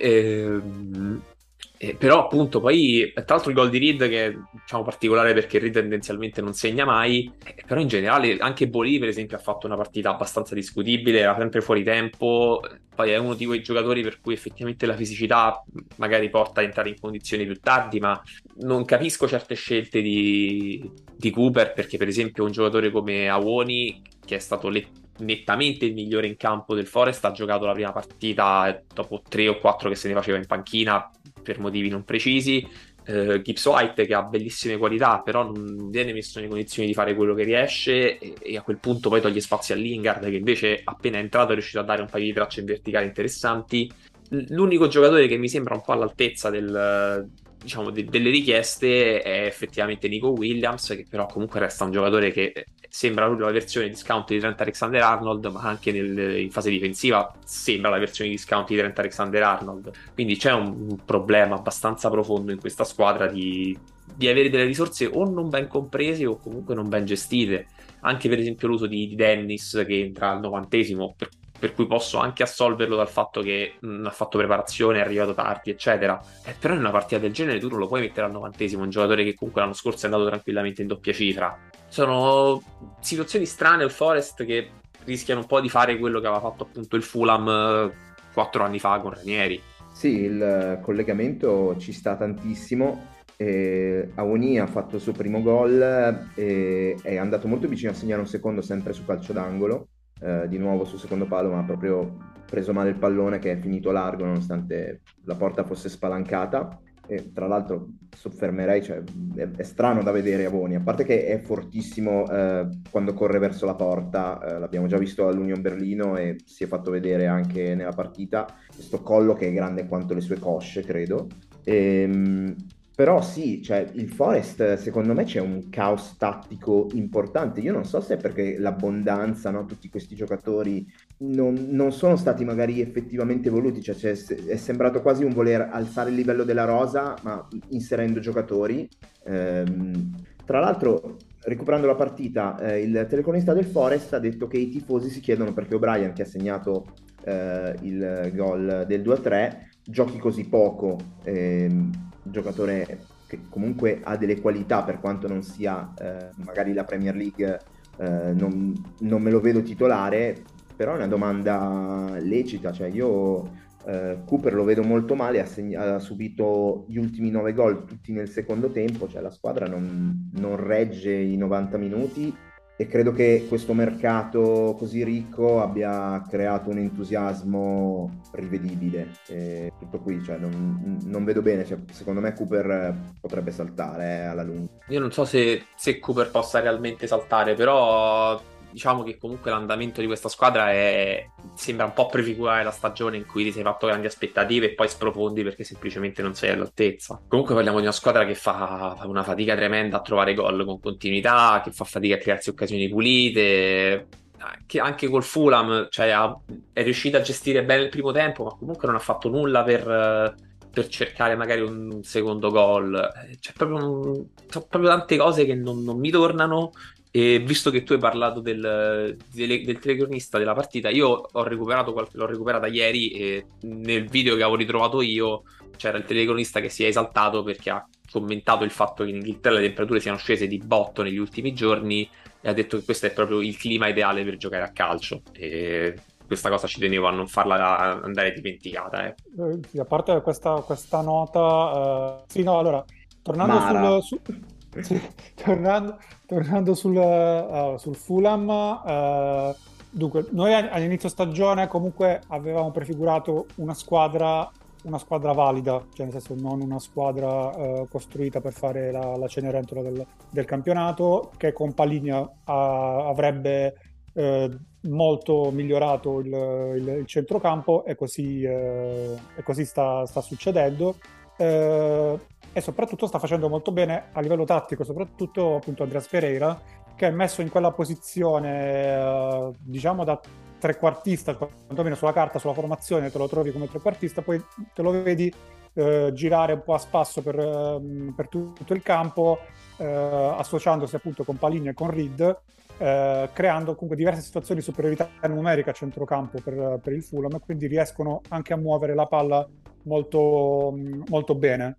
Però appunto poi, tra l'altro, il gol di Reed, che è, diciamo, particolare perché Reed tendenzialmente non segna mai, però in generale anche Bolì per esempio ha fatto una partita abbastanza discutibile, era sempre fuori tempo. Poi è uno di quei giocatori per cui effettivamente la fisicità magari porta ad entrare in condizioni più tardi, ma non capisco certe scelte di Cooper, perché per esempio un giocatore come Awoni, che è stato nettamente il migliore in campo del Forest, ha giocato la prima partita dopo 3 o 4 che se ne faceva in panchina per motivi non precisi. Gibbs White, che ha bellissime qualità, però non viene messo nelle condizioni di fare quello che riesce, e a quel punto poi toglie spazio a Lingard, che invece appena è entrato è riuscito a dare un paio di tracce in verticale interessanti. L'unico giocatore che mi sembra un po' all'altezza delle richieste è effettivamente Nico Williams, che però comunque resta un giocatore che sembra proprio la versione discount di Trent Alexander-Arnold, ma anche in fase difensiva sembra la versione discount di Trent Alexander-Arnold. Quindi c'è un problema abbastanza profondo in questa squadra di avere delle risorse o non ben comprese o comunque non ben gestite. Anche per esempio l'uso di Dennis, che entra al 90esimo, per cui posso anche assolverlo dal fatto che non ha fatto preparazione, è arrivato tardi, eccetera. Però in una partita del genere tu non lo puoi mettere al 90esimo, un giocatore che comunque l'anno scorso è andato tranquillamente in doppia cifra. Sono situazioni strane al Forest, che rischiano un po' di fare quello che aveva fatto appunto il Fulham 4 anni fa con Ranieri. Sì, il collegamento ci sta tantissimo. Awoni ha fatto il suo primo gol e è andato molto vicino a segnare un secondo, sempre su calcio d'angolo. Di nuovo sul secondo palo, ma ha proprio preso male il pallone, che è finito largo nonostante la porta fosse spalancata. E tra l'altro soffermerei, cioè, è strano da vedere Awoni, a parte che è fortissimo quando corre verso la porta, l'abbiamo già visto all'Union Berlino e si è fatto vedere anche nella partita, questo collo che è grande quanto le sue cosce, credo. Però sì, cioè, il Forest, secondo me c'è un caos tattico importante. Io non so se è perché l'abbondanza, no? Tutti questi giocatori non sono stati magari effettivamente voluti, cioè, è sembrato quasi un voler alzare il livello della rosa, ma inserendo giocatori. Tra l'altro, recuperando la partita, il telecronista del Forest ha detto che i tifosi si chiedono perché O'Brien, che ha segnato il gol del 2-3, giochi così poco. Giocatore che comunque ha delle qualità, per quanto non sia magari la Premier League, non me lo vedo titolare, però è una domanda lecita. Cioè io Cooper lo vedo molto male, ha subito gli ultimi 9 gol tutti nel secondo tempo, cioè la squadra non regge i 90 minuti, e credo che questo mercato così ricco abbia creato un entusiasmo rivedibile. Tutto qui, cioè, non vedo bene. Cioè, secondo me Cooper potrebbe saltare alla lunga. Io non so se Cooper possa realmente saltare, però diciamo che comunque l'andamento di questa squadra sembra un po' prefigurare la stagione in cui ti sei fatto grandi aspettative e poi sprofondi perché semplicemente non sei all'altezza. Comunque parliamo di una squadra che fa una fatica tremenda a trovare gol con continuità, che fa fatica a crearsi occasioni pulite, che anche col Fulham, cioè, è riuscita a gestire bene il primo tempo, ma comunque non ha fatto nulla per per cercare magari un secondo gol. C'è proprio tante cose che non mi tornano. E visto che tu hai parlato del telecronista della partita, io l'ho recuperata ieri e nel video che avevo ritrovato io c'era il telecronista che si è esaltato perché ha commentato il fatto che in Inghilterra le temperature siano scese di botto negli ultimi giorni e ha detto che questo è proprio il clima ideale per giocare a calcio. E questa cosa ci tenevo a non farla andare dimenticata. Sì, a parte questa nota, sì, no, allora, tornando Mara. sì, tornando sul Fulham, dunque, noi all'inizio stagione comunque avevamo prefigurato una squadra valida, cioè nel senso non una squadra costruita per fare la Cenerentola del campionato, che con Paligna avrebbe molto migliorato il centrocampo e così sta succedendo. E soprattutto sta facendo molto bene a livello tattico, soprattutto appunto Andreas Pereira, che è messo in quella posizione, diciamo, da trequartista, quantomeno sulla carta, sulla formazione te lo trovi come trequartista, poi te lo vedi girare un po' a spasso per tutto il campo, associandosi appunto con Paligna e con Reed, creando comunque diverse situazioni di superiorità numerica a centrocampo per il Fulham, e quindi riescono anche a muovere la palla molto, molto bene.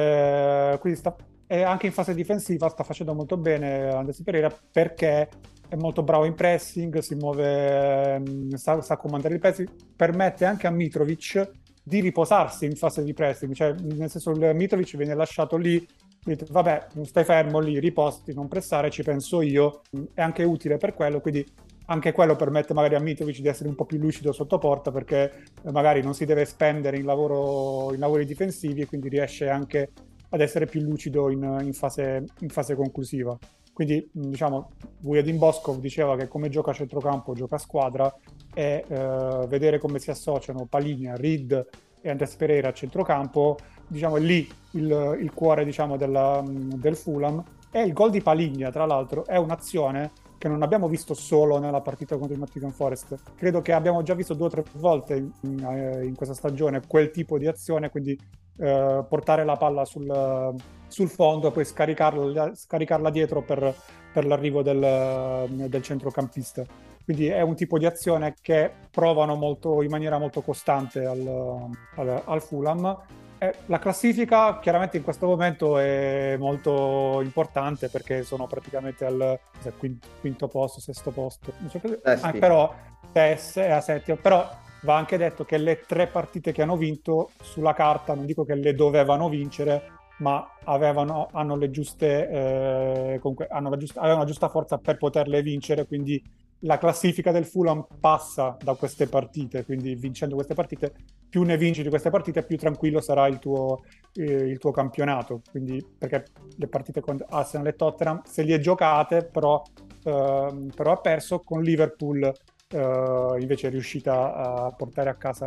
E anche in fase difensiva sta facendo molto bene Andres Pereira, perché è molto bravo in pressing, si muove, sa comandare il pressing, permette anche a Mitrovic di riposarsi in fase di pressing, cioè nel senso il Mitrovic viene lasciato lì, dite, vabbè, stai fermo lì, riposti, non pressare, ci penso io, è anche utile per quello, quindi anche quello permette magari a Mitrovic di essere un po' più lucido sotto porta, perché magari non si deve spendere in lavori difensivi e quindi riesce anche ad essere più lucido in fase conclusiva. Quindi, diciamo, Vujedin Boskov diceva che come gioca a centrocampo gioca a squadra, e vedere come si associano Paligna, Reed e Andres Pereira a centrocampo, diciamo, è lì il cuore, diciamo, del Fulham. E il gol di Paligna, tra l'altro, è un'azione che non abbiamo visto solo nella partita contro il Nottingham Forest. Credo che abbiamo già visto 2 o 3 volte in questa stagione quel tipo di azione, quindi portare la palla sul fondo e poi scaricarla dietro per l'arrivo del centrocampista. Quindi è un tipo di azione che provano in maniera molto costante al Fulham. La classifica chiaramente in questo momento è molto importante, perché sono praticamente al quinto posto, sesto posto, non so però è a settimo, però va anche detto che le 3 partite che hanno vinto sulla carta, non dico che le dovevano vincere, ma hanno le giuste, comunque avevano la giusta forza per poterle vincere, quindi la classifica del Fulham passa da queste partite, quindi vincendo queste partite, più ne vinci di queste partite, più tranquillo sarà il tuo campionato. Quindi, perché le partite con Arsenal e Tottenham, se li è giocate, però ha perso. Con Liverpool invece è riuscita a portare a casa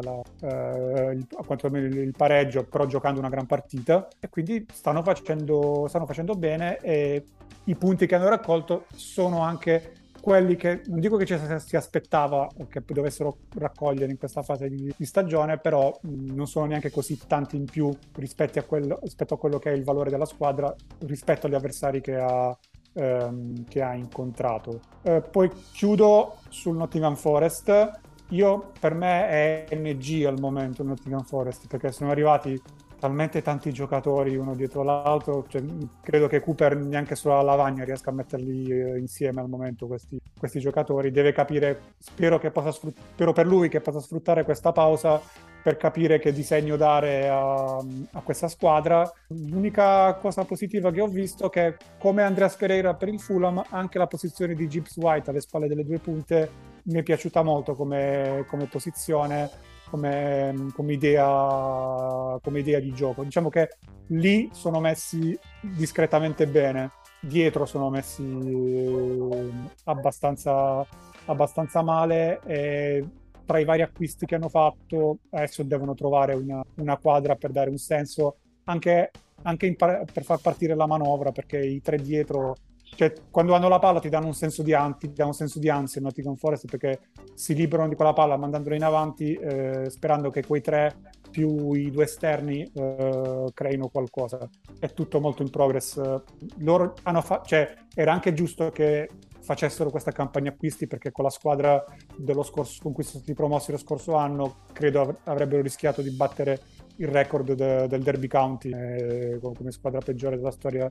quantomeno il pareggio, però giocando una gran partita, e quindi stanno facendo bene, e i punti che hanno raccolto sono anche quelli che non dico che ci si aspettava che dovessero raccogliere in questa fase di stagione, però non sono neanche così tanti in più rispetto a quello che è il valore della squadra, rispetto agli avversari che ha incontrato. Poi chiudo sul Nottingham Forest. Per me è NG al momento il Nottingham Forest, perché sono arrivati talmente tanti giocatori uno dietro l'altro, cioè, credo che Cooper neanche sulla lavagna riesca a metterli insieme al momento questi giocatori. Deve capire, spero per lui che possa sfruttare questa pausa per capire che disegno dare a questa squadra. L'unica cosa positiva che ho visto è che, come Andreas Pereira per il Fulham, anche la posizione di Gibbs White alle spalle delle 2 punte mi è piaciuta molto come posizione, come idea di gioco. Diciamo che lì sono messi discretamente bene, dietro sono messi abbastanza male, e tra i vari acquisti che hanno fatto adesso devono trovare una quadra per dare un senso anche per far partire la manovra, perché i 3 dietro cioè, quando hanno la palla ti danno un senso di ansia il Nottingham Forest, perché si liberano di quella palla mandandola in avanti, sperando che quei tre più i due esterni creino qualcosa. È tutto molto in progress. Loro cioè, era anche giusto che facessero questa campagna acquisti, perché con la squadra con cui sono stati promossi lo scorso anno credo avrebbero rischiato di battere il record del Derby County come squadra peggiore della storia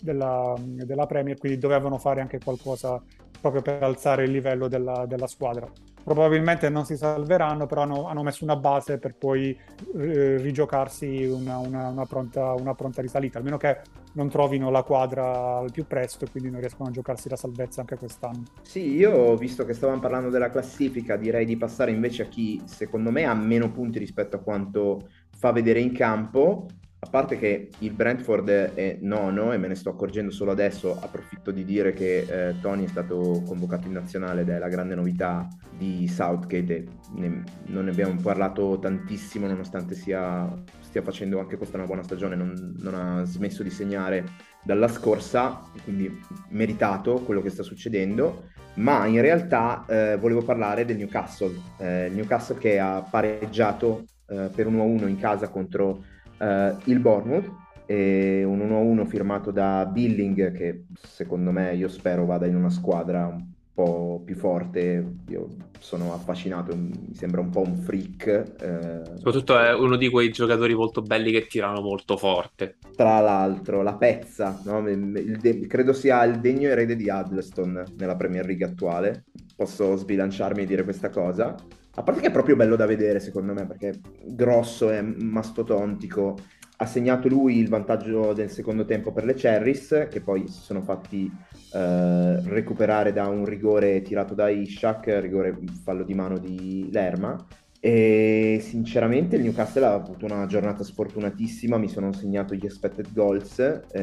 della Premier, quindi dovevano fare anche qualcosa proprio per alzare il livello della squadra. Probabilmente non si salveranno, però hanno messo una base per poi rigiocarsi una pronta risalita, almeno che non trovino la quadra al più presto e quindi non riescono a giocarsi la salvezza anche quest'anno. Sì, io visto che stavamo parlando della classifica, direi di passare invece a chi secondo me ha meno punti rispetto a quanto fa vedere in campo. A parte che il Brentford è nono e me ne sto accorgendo solo adesso, approfitto di dire che Tony è stato convocato in nazionale ed è la grande novità di Southgate e non ne abbiamo parlato tantissimo, nonostante stia facendo anche questa una buona stagione, non ha smesso di segnare dalla scorsa, quindi meritato quello che sta succedendo. Ma in realtà volevo parlare del Newcastle, Newcastle che ha pareggiato per 1-1 in casa contro il Bournemouth, e un 1-1 firmato da Billing, che secondo me, io spero vada in una squadra un po' più forte. Io sono affascinato, mi sembra un po' un freak, Soprattutto è uno di quei giocatori molto belli che tirano molto forte. tra l'altro la pezza, no? Credo sia il degno erede di Huddleston nella Premier League attuale. Posso sbilanciarmi e dire questa cosa. A parte che è proprio bello da vedere, secondo me, perché è grosso, è mastodontico. Ha segnato lui il vantaggio del secondo tempo per le Cherries, che poi si sono fatti recuperare da un rigore tirato da Ishak, rigore fallo di mano di Lerma. E sinceramente il Newcastle ha avuto una giornata sfortunatissima. Mi sono segnato gli expected goals,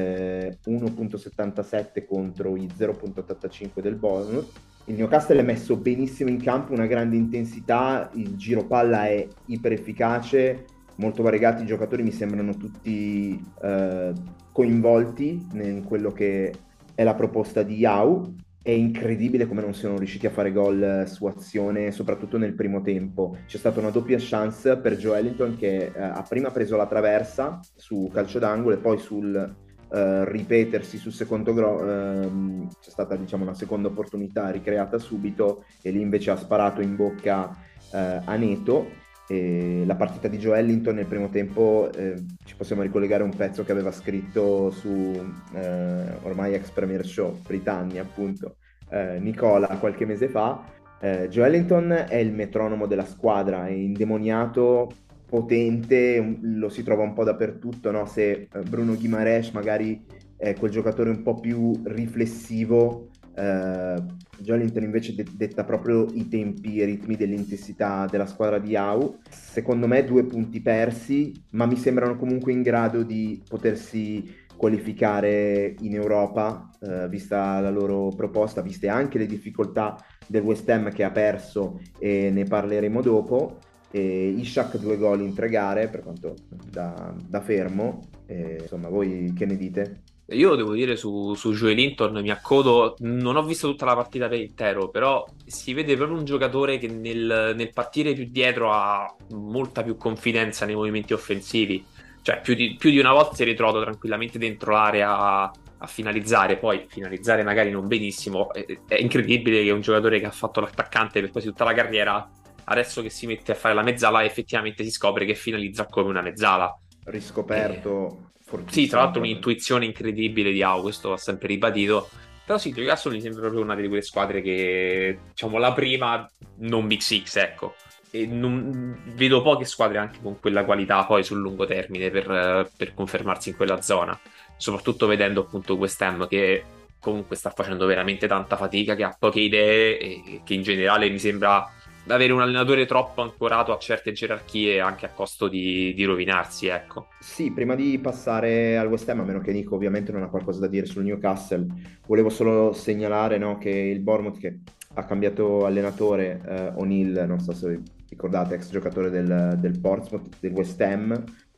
1.77 contro i 0.85 del Bournemouth. Il Newcastle è messo benissimo in campo, una grande intensità, il giro palla è iper efficace, molto variegati, i giocatori mi sembrano tutti coinvolti in quello che è la proposta di Yao. È incredibile come non siano riusciti a fare gol su azione, soprattutto nel primo tempo. C'è stata una doppia chance per Joelinton che ha prima preso la traversa su calcio d'angolo e poi sul ripetersi sul secondo c'è stata, diciamo, una seconda opportunità ricreata subito e lì invece ha sparato in bocca a Neto. E la partita di Joelinton nel primo tempo, ci possiamo ricollegare a un pezzo che aveva scritto su ormai ex Premier Show Britannia, appunto, Nicola, qualche mese fa. Joelinton è il metronomo della squadra, è indemoniato, potente, lo si trova un po' dappertutto, no? Se Bruno Guimaraes magari è quel giocatore un po' più riflessivo, Joelinton invece detta proprio i tempi e i ritmi dell'intensità della squadra di Yao. Secondo me 2 punti persi, ma mi sembrano comunque in grado di potersi qualificare in Europa, vista la loro proposta, viste anche le difficoltà del West Ham che ha perso, e ne parleremo dopo. Ishak 2 gol in 3 gare, per quanto da fermo. Insomma, voi che ne dite? Io devo dire su Joelinton mi accodo, non ho visto tutta la partita per intero, però si vede proprio un giocatore che nel partire più dietro ha molta più confidenza nei movimenti offensivi, cioè più di una volta si è ritrovato tranquillamente dentro l'area a finalizzare, poi finalizzare magari non benissimo. È incredibile che un giocatore che ha fatto l'attaccante per quasi tutta la carriera, adesso che si mette a fare la mezzala effettivamente si scopre che finalizza come una mezzala. Riscoperto. Sì, tra l'altro un'intuizione incredibile di Ao, questo va sempre ribadito. Però sì, Newcastle mi sembra proprio una di quelle squadre che, diciamo, la prima non Big Six, ecco. E vedo poche squadre anche con quella qualità poi sul lungo termine per confermarsi in quella zona. Soprattutto vedendo appunto West Ham che comunque sta facendo veramente tanta fatica, che ha poche idee e che in generale mi sembra avere un allenatore troppo ancorato a certe gerarchie anche a costo di rovinarsi, ecco. Sì, prima di passare al West Ham, a meno che Nico ovviamente non ha qualcosa da dire sul Newcastle, volevo solo segnalare, no, che il Bournemouth, che ha cambiato allenatore, O'Neill, non so se ricordate, ex giocatore del Portsmouth, del West Ham,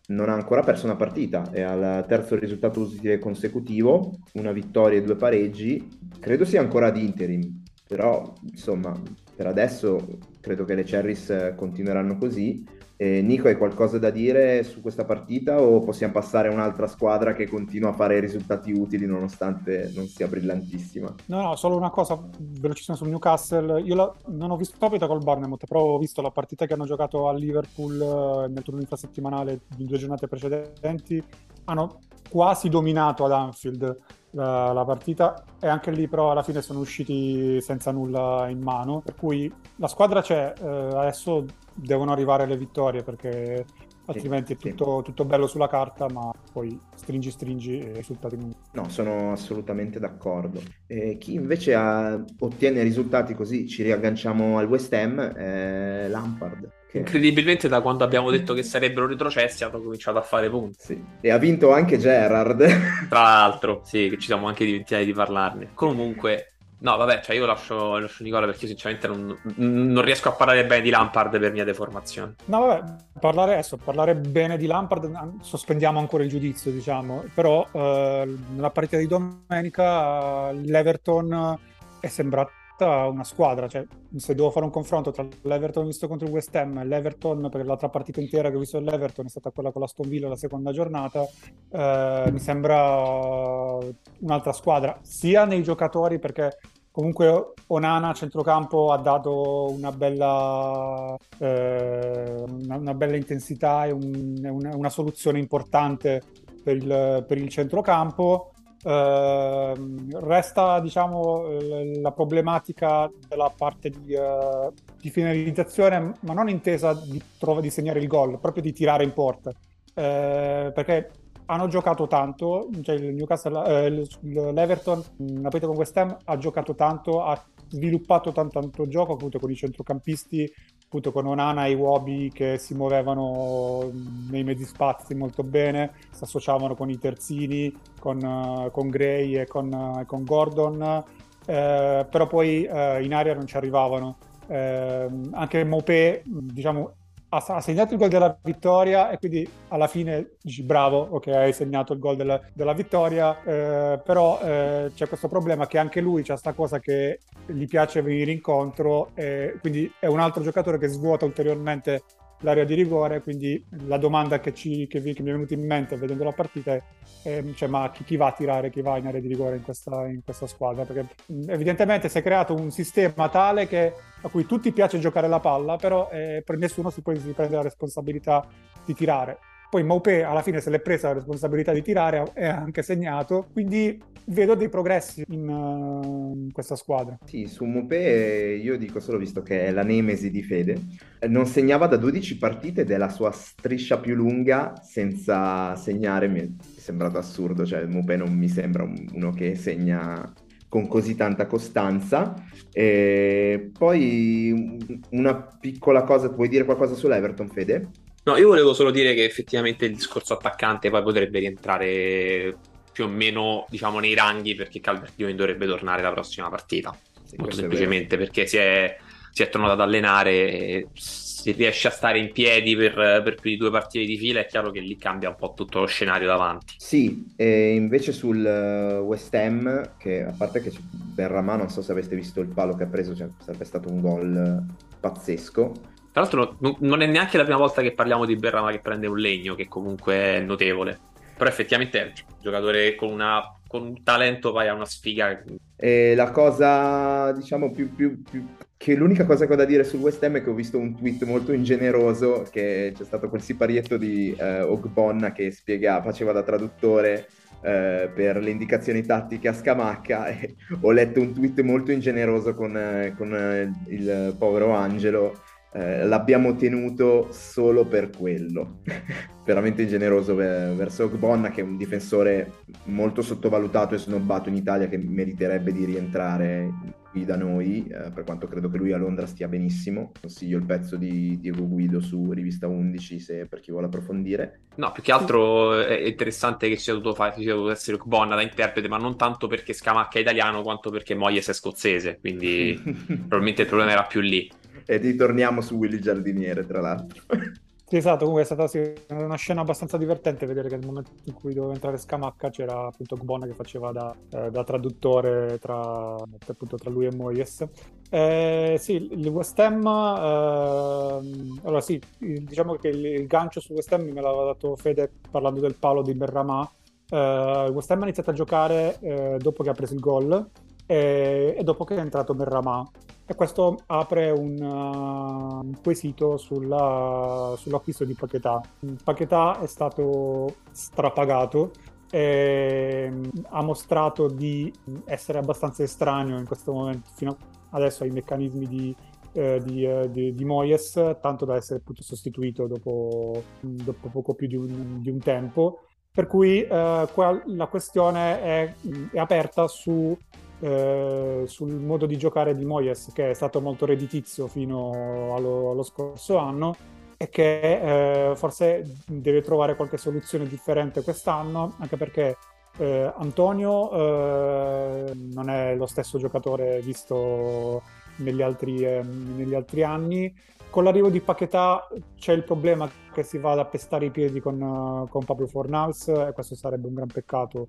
non ha ancora perso una partita, è al terzo risultato utile consecutivo, una vittoria e 2 pareggi, credo sia ancora ad interim, però insomma per adesso credo che le Cherries continueranno così. Nico, hai qualcosa da dire su questa partita o possiamo passare a un'altra squadra che continua a fare risultati utili nonostante non sia brillantissima? No, solo una cosa velocissima sul Newcastle. Non ho visto la col Bournemouth, però ho visto la partita che hanno giocato a Liverpool nel turno infrasettimanale di 2 giornate precedenti. Hanno quasi dominato ad Anfield la partita e anche lì però alla fine sono usciti senza nulla in mano, per cui la squadra c'è, adesso devono arrivare le vittorie perché altrimenti è tutto bello sulla carta, ma poi stringi e risultati non. No, sono assolutamente d'accordo. Chi invece ottiene risultati così, ci riagganciamo al West Ham, è Lampard. Incredibilmente da quando abbiamo detto che sarebbero retrocessi hanno cominciato a fare punti. Sì. E ha vinto anche Gerrard. Tra l'altro, sì, che ci siamo anche dimenticati di parlarne. Comunque, no, vabbè, cioè io lascio Nicola perché io sinceramente non riesco a parlare bene di Lampard per mia deformazione. No, vabbè, parlare bene di Lampard, sospendiamo ancora il giudizio, diciamo, però nella partita di domenica l'Everton è sembrata una squadra, cioè se devo fare un confronto tra l'Everton visto contro il West Ham e l'Everton, perché l'altra partita intera che ho visto dell'Everton è stata quella con l'Aston Villa la seconda giornata, mi sembra un'altra squadra, sia nei giocatori, perché comunque Onana a centrocampo ha dato una bella intensità e una soluzione importante per il centrocampo. Resta, diciamo, la problematica della parte di finalizzazione, ma non intesa di segnare il gol, proprio di tirare in porta, perché hanno giocato tanto, cioè il Newcastle, l'Everton, la partita con West Ham ha giocato tanto, ha sviluppato tanto gioco appunto con i centrocampisti, appunto con Onana e Iwobi che si muovevano nei mezzi spazi molto bene, si associavano con i terzini, con Gray e con Gordon, però poi in area non ci arrivavano. Anche Maupay, diciamo, ha segnato il gol della vittoria e quindi alla fine dici bravo, ok, hai segnato il gol della vittoria, però c'è questo problema che anche lui c'ha questa cosa che gli piace venire incontro, quindi è un altro giocatore che svuota ulteriormente l'area di rigore, quindi la domanda che mi è venuta in mente vedendo la partita è cioè, ma chi va a tirare, chi va in area di rigore in questa squadra? Perché evidentemente si è creato un sistema tale a cui tutti piace giocare la palla, però per nessuno si prende la responsabilità di tirare. Poi Maupay alla fine se l'è presa la responsabilità di tirare e ha anche segnato, quindi vedo dei progressi in questa squadra. Sì, su Maupay io dico solo, visto che è la nemesi di Fede, non segnava da 12 partite ed è la sua striscia più lunga senza segnare, mi è sembrato assurdo, cioè Maupay non mi sembra uno che segna con così tanta costanza. E poi una piccola cosa, vuoi dire qualcosa sull'Everton, Fede? No, io volevo solo dire che effettivamente il discorso attaccante poi potrebbe rientrare più o meno, diciamo, nei ranghi, perché Calvert-Lewin dovrebbe tornare la prossima partita. Sì, Molto semplicemente perché si è tornato ad allenare e se riesce a stare in piedi per più di 2 partite di fila è chiaro che lì cambia un po' tutto lo scenario davanti. Sì, e invece sul West Ham, che a parte che Benrahma, non so se aveste visto il palo che ha preso, cioè, sarebbe stato un gol pazzesco. Tra l'altro non è neanche la prima volta che parliamo di Benrahma che prende un legno, che comunque è notevole. Però effettivamente è un giocatore con un talento, poi ha una sfiga. E la cosa, diciamo, che l'unica cosa che ho da dire sul West Ham è che ho visto un tweet molto ingeneroso, che c'è stato quel siparietto di Ogbonna che faceva da traduttore per le indicazioni tattiche a Scamacca, e ho letto un tweet molto ingeneroso con il povero Angelo. L'abbiamo tenuto solo per quello. Veramente ingeneroso verso Ogbonna, che è un difensore molto sottovalutato e snobbato in Italia, che meriterebbe di rientrare qui da noi, per quanto credo che lui a Londra stia benissimo. Consiglio il pezzo di Diego Guido su Rivista 11 per chi vuole approfondire. No, più che altro è interessante che ci sia dovuto essere Ogbonna da interprete, ma non tanto perché Scamacca è italiano quanto perché Moyes è scozzese, quindi probabilmente il problema era più lì. E ritorniamo su Willy Giardiniere, tra l'altro. Sì, esatto, comunque è stata una scena abbastanza divertente vedere che nel momento in cui doveva entrare Scamacca c'era appunto Gbon che faceva da traduttore appunto, tra lui e Moyes. Sì, il West Ham, allora sì, diciamo che il gancio su West Ham me l'aveva dato Fede parlando del palo di Benrahma. Il West Ham ha iniziato a giocare dopo che ha preso il gol e dopo che è entrato Benrahma. E questo apre un quesito sull'acquisto di Paquetá. Paquetá è stato strapagato e ha mostrato di essere abbastanza estraneo in questo momento, fino adesso ai meccanismi di Moyes, tanto da essere appunto sostituito dopo poco più di un tempo. Per cui la questione è aperta sul modo di giocare di Moyes, che è stato molto redditizio fino allo scorso anno e che forse deve trovare qualche soluzione differente quest'anno, anche perché Antonio non è lo stesso giocatore visto negli altri anni. Con l'arrivo di Paquetá c'è il problema che si va ad appestare i piedi con Pablo Fornals e questo sarebbe un gran peccato,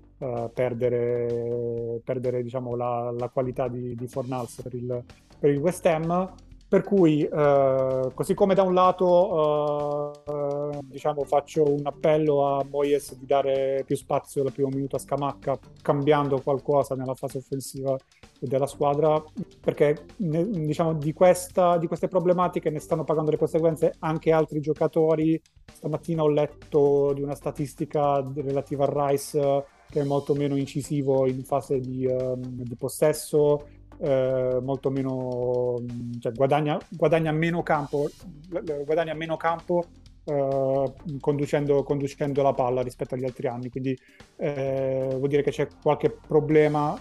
perdere diciamo, la qualità di Fornals per il West Ham. Per cui, così come da un lato diciamo, faccio un appello a Moyes di dare più spazio dal primo minuto a Scamacca, cambiando qualcosa nella fase offensiva della squadra, perché diciamo, di queste problematiche ne stanno pagando le conseguenze anche altri giocatori. Stamattina ho letto di una statistica relativa a Rice che è molto meno incisivo in fase di possesso, molto meno, cioè guadagna meno campo conducendo la palla rispetto agli altri anni, quindi vuol dire che c'è qualche problema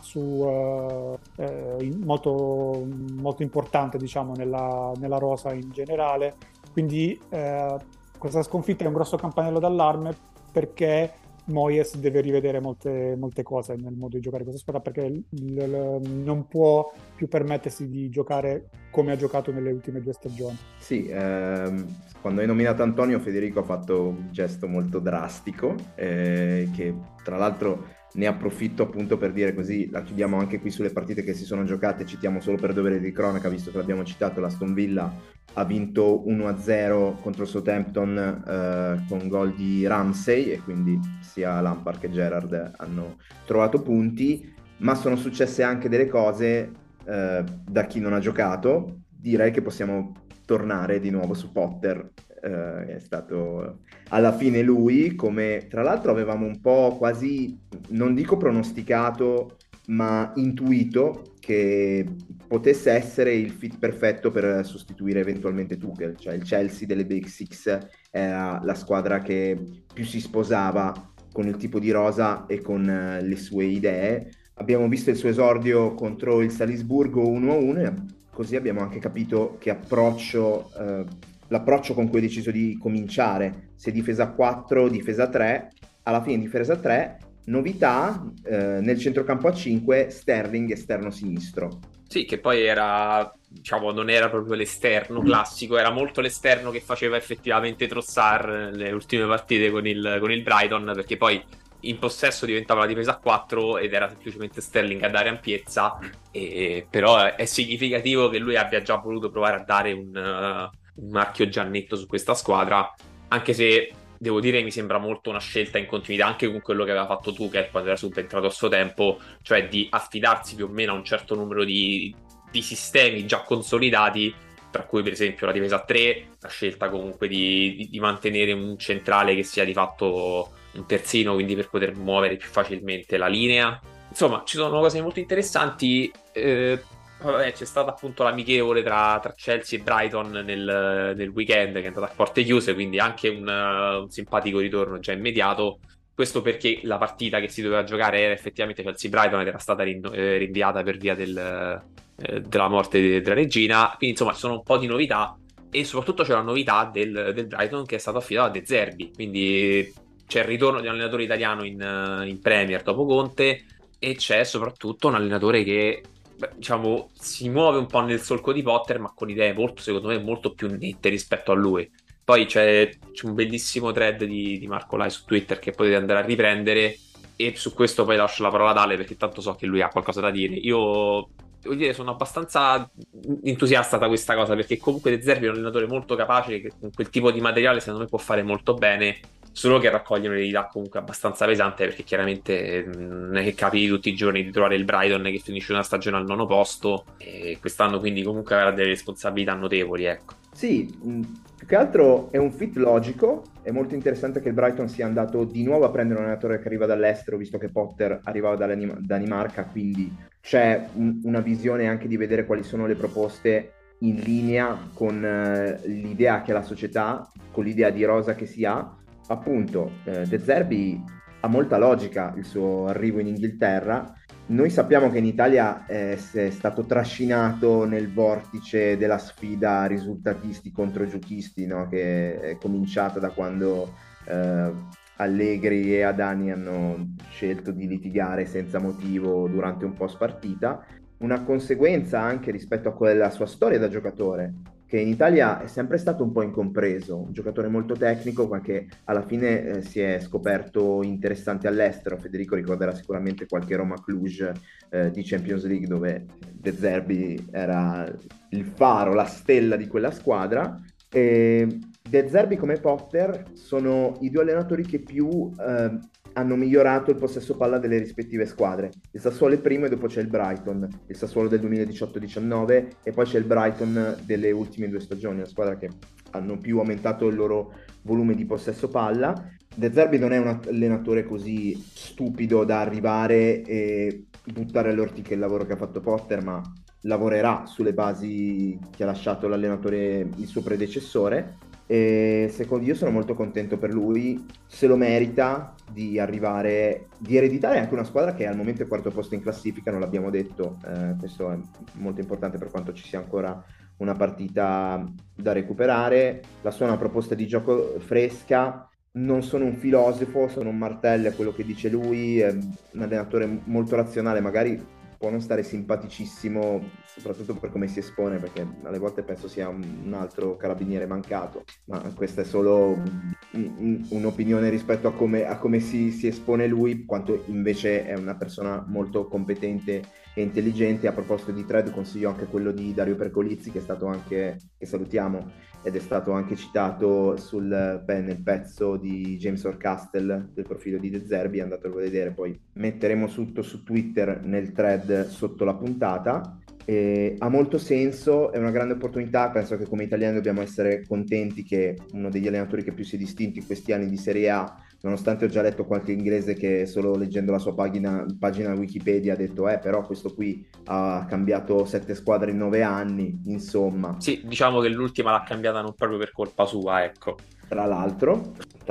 molto, molto importante, diciamo, nella rosa in generale. Quindi questa sconfitta è un grosso campanello d'allarme, perché Moyes deve rivedere molte cose nel modo di giocare questa squadra, perché non può più permettersi di giocare come ha giocato nelle ultime 2 stagioni. Sì, quando hai nominato Antonio, Federico ha fatto un gesto molto drastico, che tra l'altro ne approfitto appunto per dire, così la chiudiamo anche qui sulle partite che si sono giocate, citiamo solo per dovere di cronaca, visto che l'abbiamo citato, l'Aston Villa ha vinto 1-0 contro il Southampton con gol di Ramsey, e quindi sia Lampard che Gerrard hanno trovato punti, ma sono successe anche delle cose da chi non ha giocato. Direi che possiamo tornare di nuovo su Potter. È stato alla fine lui, come tra l'altro avevamo un po' quasi, non dico pronosticato, ma intuito che potesse essere il fit perfetto per sostituire eventualmente Tuchel. Cioè il Chelsea delle Big Six era la squadra che più si sposava con il tipo di rosa e con le sue idee. Abbiamo visto il suo esordio contro il Salisburgo 1-1 e così abbiamo anche capito che l'approccio con cui ha deciso di cominciare, se difesa 4, difesa 3, alla fine difesa 3, novità nel centrocampo a 5, Sterling esterno sinistro. Sì, che poi era, diciamo, non era proprio l'esterno classico, era molto l'esterno che faceva effettivamente Trossard nelle ultime partite con il Brighton, perché poi in possesso diventava la difesa a 4 ed era semplicemente Sterling a dare ampiezza, però è significativo che lui abbia già voluto provare a dare un marchio giannetto su questa squadra, anche se devo dire mi sembra molto una scelta in continuità anche con quello che aveva fatto Tuchel quando era subentrato a suo tempo, cioè di affidarsi più o meno a un certo numero di sistemi già consolidati, tra cui per esempio la difesa a 3, la scelta comunque di mantenere un centrale che sia di fatto un terzino, quindi per poter muovere più facilmente la linea. Insomma, ci sono cose molto interessanti. Vabbè, c'è stata appunto l'amichevole tra Chelsea e Brighton nel weekend, che è andata a porte chiuse, quindi anche un simpatico ritorno già immediato. Questo perché la partita che si doveva giocare era effettivamente Chelsea-Brighton ed era stata rinviata per via della morte della regina. Quindi insomma ci sono un po' di novità, e soprattutto c'è la novità del Brighton che è stato affidato a De Zerbi, quindi c'è il ritorno di un allenatore italiano in Premier dopo Conte, e c'è soprattutto un allenatore che, diciamo, si muove un po' nel solco di Potter, ma con idee molto, secondo me, molto più nette rispetto a lui. Poi c'è un bellissimo thread di Marco Lai su Twitter che potete andare a riprendere, e su questo poi lascio la parola ad Ale perché tanto so che lui ha qualcosa da dire. Io devo dire sono abbastanza entusiasta da questa cosa, perché comunque De Zerbi è un allenatore molto capace che con quel tipo di materiale secondo me può fare molto bene, solo che raccoglie un'eredità comunque abbastanza pesante, perché chiaramente non è che capiti tutti i giorni di trovare il Brighton che finisce una stagione al 9° posto, e quest'anno quindi comunque avrà delle responsabilità notevoli, ecco. Sì, più che altro è un fit logico, è molto interessante che il Brighton sia andato di nuovo a prendere un allenatore che arriva dall'estero, visto che Potter arrivava dalla Danimarca, quindi c'è una visione anche di vedere quali sono le proposte in linea con l'idea che ha la società, con l'idea di rosa che si ha. Appunto, De Zerbi ha molta logica il suo arrivo in Inghilterra. Noi sappiamo che in Italia è stato trascinato nel vortice della sfida risultatisti contro giochisti, no? Che è cominciata da quando Allegri e Adani hanno scelto di litigare senza motivo durante un post partita. Una conseguenza anche rispetto a quella sua storia da giocatore, che in Italia è sempre stato un po' incompreso, un giocatore molto tecnico, ma che alla fine si è scoperto interessante all'estero. Federico ricorderà sicuramente qualche Roma Cluj di Champions League, dove De Zerbi era il faro, la stella di quella squadra. E De Zerbi come Potter sono i due allenatori che più hanno migliorato il possesso palla delle rispettive squadre. Il Sassuolo è primo e dopo c'è il Brighton, il Sassuolo del 2018-19 e poi c'è il Brighton delle ultime 2 stagioni, la squadra che hanno più aumentato il loro volume di possesso palla. De Zerbi non è un allenatore così stupido da arrivare e buttare all'ortiche il lavoro che ha fatto Potter, ma lavorerà sulle basi che ha lasciato l'allenatore, il suo predecessore. E secondo io sono molto contento per lui, se lo merita di arrivare, di ereditare anche una squadra che al momento è 4° posto in classifica, non l'abbiamo detto, questo è molto importante per quanto ci sia ancora una partita da recuperare. La sua è una proposta di gioco fresca, non sono un filosofo, sono un martello, è quello che dice lui, è un allenatore molto razionale, magari può non stare simpaticissimo, soprattutto per come si espone, perché alle volte penso sia un altro carabiniere mancato, ma questa è solo un'opinione rispetto a come si espone lui, quanto invece è una persona molto competente e intelligente. A proposito di thread, consiglio anche quello di Dario Percolizzi, che è stato anche, che salutiamo, ed è stato anche citato nel pezzo di James Horcastle del profilo di De Zerbi, andatelo a vedere, poi metteremo tutto su Twitter nel thread sotto la puntata. Ha molto senso, è una grande opportunità, penso che come italiani dobbiamo essere contenti che uno degli allenatori che più si è distinto in questi anni di Serie A, nonostante ho già letto qualche inglese che solo leggendo la sua pagina Wikipedia ha detto però questo qui ha cambiato 7 squadre in 9 anni, insomma. Sì, diciamo che l'ultima l'ha cambiata non proprio per colpa sua, ecco. Tra l'altro,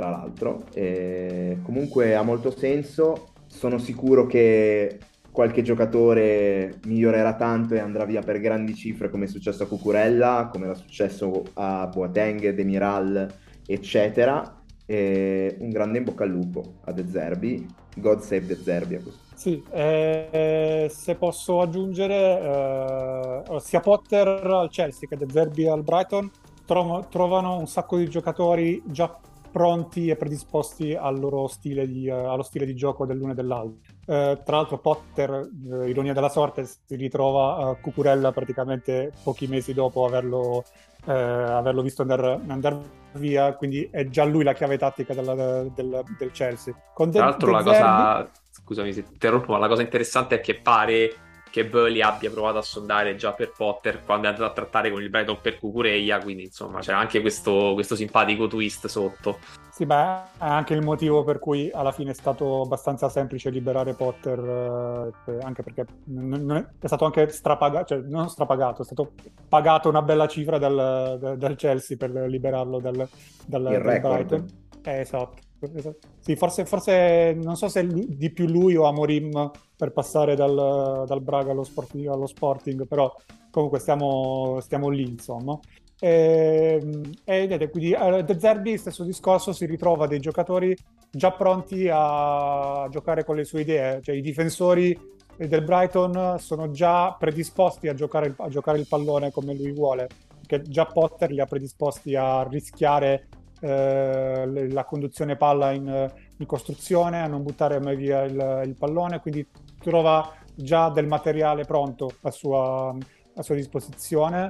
comunque ha molto senso, sono sicuro che qualche giocatore migliorerà tanto e andrà via per grandi cifre, come è successo a Cucurella, come era successo a Boateng, Demiral, eccetera. E un grande in bocca al lupo a De Zerbi. God save De Zerbi a questo. Sì, se posso aggiungere, sia Potter al Chelsea che De Zerbi al Brighton trovano un sacco di giocatori già pronti e predisposti allo stile di gioco dell'uno e dell'altro. Tra l'altro Potter, ironia della sorte, si ritrova a Cucurella praticamente pochi mesi dopo averlo visto andare via, quindi è già lui la chiave tattica del Chelsea. Tra l'altro cosa, scusami se interrompo, ma la cosa interessante è che pare che Burnley abbia provato a sondare già per Potter quando è andato a trattare con il Brighton per Cucurella, quindi insomma c'è anche questo simpatico twist sotto. Sì, beh, è anche il motivo per cui alla fine è stato abbastanza semplice liberare Potter, anche perché è stato anche strapagato, cioè non strapagato, è stato pagato una bella cifra dal Chelsea per liberarlo dal Brighton. Esatto. Sì, forse non so se di più lui o Amorim per passare dal Braga allo Sporting, però comunque stiamo lì, insomma. Quindi De Zerbi, stesso discorso, si ritrova dei giocatori già pronti a giocare con le sue idee, cioè i difensori del Brighton sono già predisposti a giocare il pallone come lui vuole. che già Potter li ha predisposti a rischiare la conduzione palla in costruzione, a non buttare mai via il pallone, quindi trova già del materiale pronto a sua disposizione.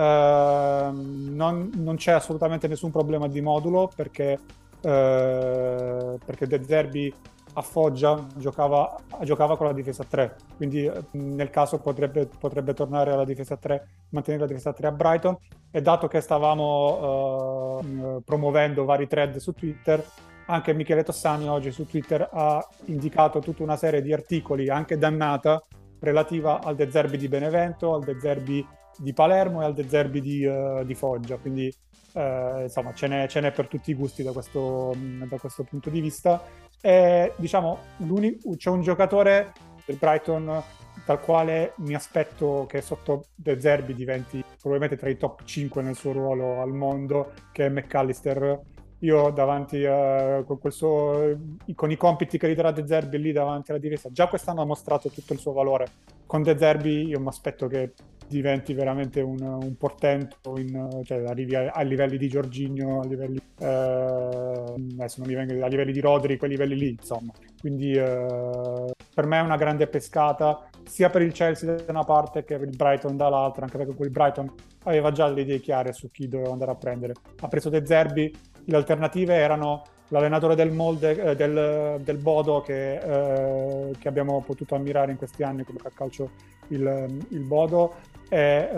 Non c'è assolutamente nessun problema di modulo perché De Zerbi a Foggia giocava con la difesa 3, quindi nel caso potrebbe tornare alla difesa 3, mantenere la difesa 3 a Brighton. E dato che stavamo promuovendo vari thread su Twitter, anche Michele Tossani oggi su Twitter ha indicato tutta una serie di articoli, anche dannata, relativa al De Zerbi di Benevento, al De Zerbi di Palermo e al De Zerbi di Foggia, quindi insomma ce n'è per tutti i gusti da questo punto di vista. E, diciamo, c'è un giocatore del Brighton dal quale mi aspetto che sotto De Zerbi diventi probabilmente tra i top 5 nel suo ruolo al mondo, che è McAllister. Io davanti con i compiti che gli darà De Zerbi lì davanti alla difesa, già quest'anno ha mostrato tutto il suo valore. Con De Zerbi io mi aspetto che diventi veramente un portento, cioè arrivi ai livelli di Jorginho, a livelli adesso non mi vengono, a livelli di Rodri, quei livelli lì, insomma. Quindi per me è una grande pescata, sia per il Chelsea da una parte che per il Brighton dall'altra, anche perché quel Brighton aveva già le idee chiare su chi doveva andare a prendere. Ha preso De Zerbi, le alternative erano l'allenatore del Molde, del Bodo che abbiamo potuto ammirare in questi anni come a calcio il Bodo, e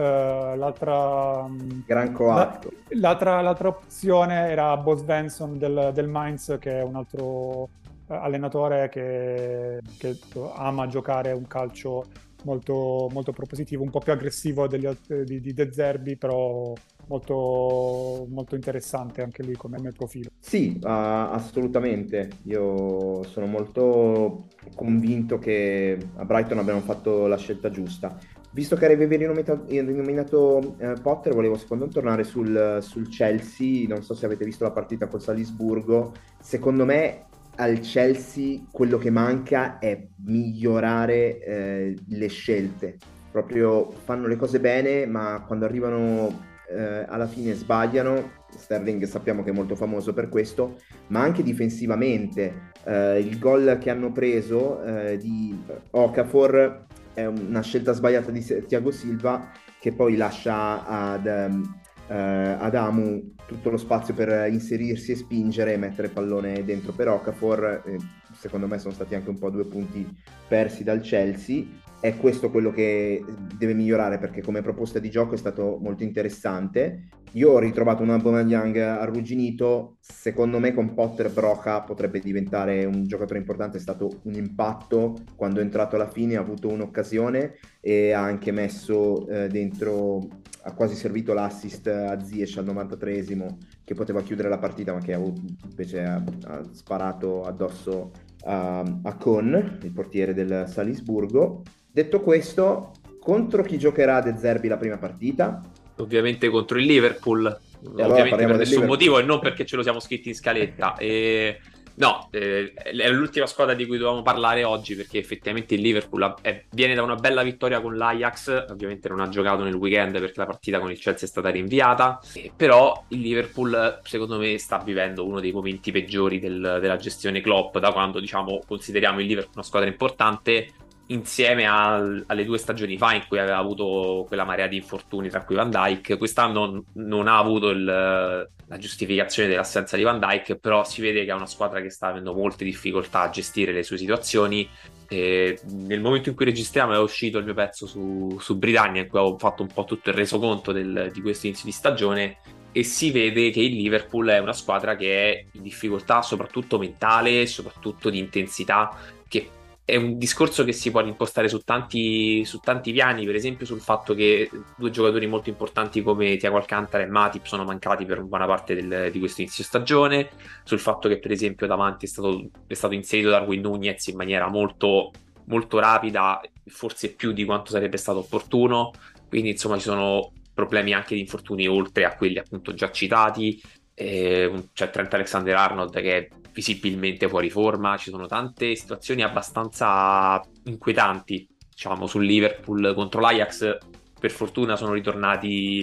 l'altra opzione era Bo Svensson del Mainz, che è un altro allenatore che ama giocare un calcio molto, molto propositivo, un po' più aggressivo di De Zerbi, però molto, molto interessante anche lui come profilo. Sì, assolutamente. Io sono molto convinto che a Brighton abbiano fatto la scelta giusta. Visto che avevi rinominato Potter, volevo secondo me tornare sul Chelsea. Non so se avete visto la partita col Salisburgo. Secondo me al Chelsea quello che manca è migliorare le scelte. Proprio fanno le cose bene, ma quando arrivano alla fine sbagliano. Sterling sappiamo che è molto famoso per questo, ma anche difensivamente. Il gol che hanno preso di Okafor è una scelta sbagliata di Thiago Silva, che poi lascia ad Amu tutto lo spazio per inserirsi e spingere e mettere il pallone dentro per Okafor. Secondo me sono stati anche un po' 2 punti persi dal Chelsea. È questo quello che deve migliorare, perché come proposta di gioco è stato molto interessante. Io ho ritrovato un Aubameyang arrugginito. Secondo me con Potter Broca potrebbe diventare un giocatore importante. È stato un impatto quando è entrato alla fine, ha avuto un'occasione e ha anche messo dentro, ha quasi servito l'assist a Ziyech al 93esimo, che poteva chiudere la partita, ma che invece ha sparato addosso a Con, il portiere del Salisburgo. Detto questo, contro chi giocherà De Zerbi la prima partita? Ovviamente contro il Liverpool, ovviamente per nessun motivo e non perché ce lo siamo scritti in scaletta. È l'ultima squadra di cui dovevamo parlare oggi, perché effettivamente il Liverpool viene da una bella vittoria con l'Ajax. Ovviamente non ha giocato nel weekend perché la partita con il Chelsea è stata rinviata, però il Liverpool secondo me sta vivendo uno dei momenti peggiori della gestione Klopp, da quando, diciamo, consideriamo il Liverpool una squadra importante, insieme alle 2 stagioni fa in cui aveva avuto quella marea di infortuni, tra cui Van Dijk. Quest'anno non ha avuto la giustificazione dell'assenza di Van Dijk, però si vede che è una squadra che sta avendo molte difficoltà a gestire le sue situazioni. Nel momento in cui registriamo è uscito il mio pezzo su Britannia, in cui ho fatto un po' tutto il resoconto di questo inizio di stagione, e si vede che il Liverpool è una squadra che è in difficoltà soprattutto mentale, soprattutto di intensità, che è un discorso che si può impostare su tanti piani, per esempio sul fatto che 2 giocatori molto importanti come Thiago Alcantara e Matip sono mancati per buona parte di questo inizio stagione, sul fatto che per esempio davanti è stato inserito Darwin Núñez in maniera molto, molto rapida, forse più di quanto sarebbe stato opportuno. Quindi insomma ci sono problemi anche di infortuni oltre a quelli appunto già citati. C'è Trent Alexander-Arnold che è visibilmente fuori forma. Ci sono tante situazioni abbastanza inquietanti, diciamo, sul Liverpool. Contro l'Ajax per fortuna sono ritornati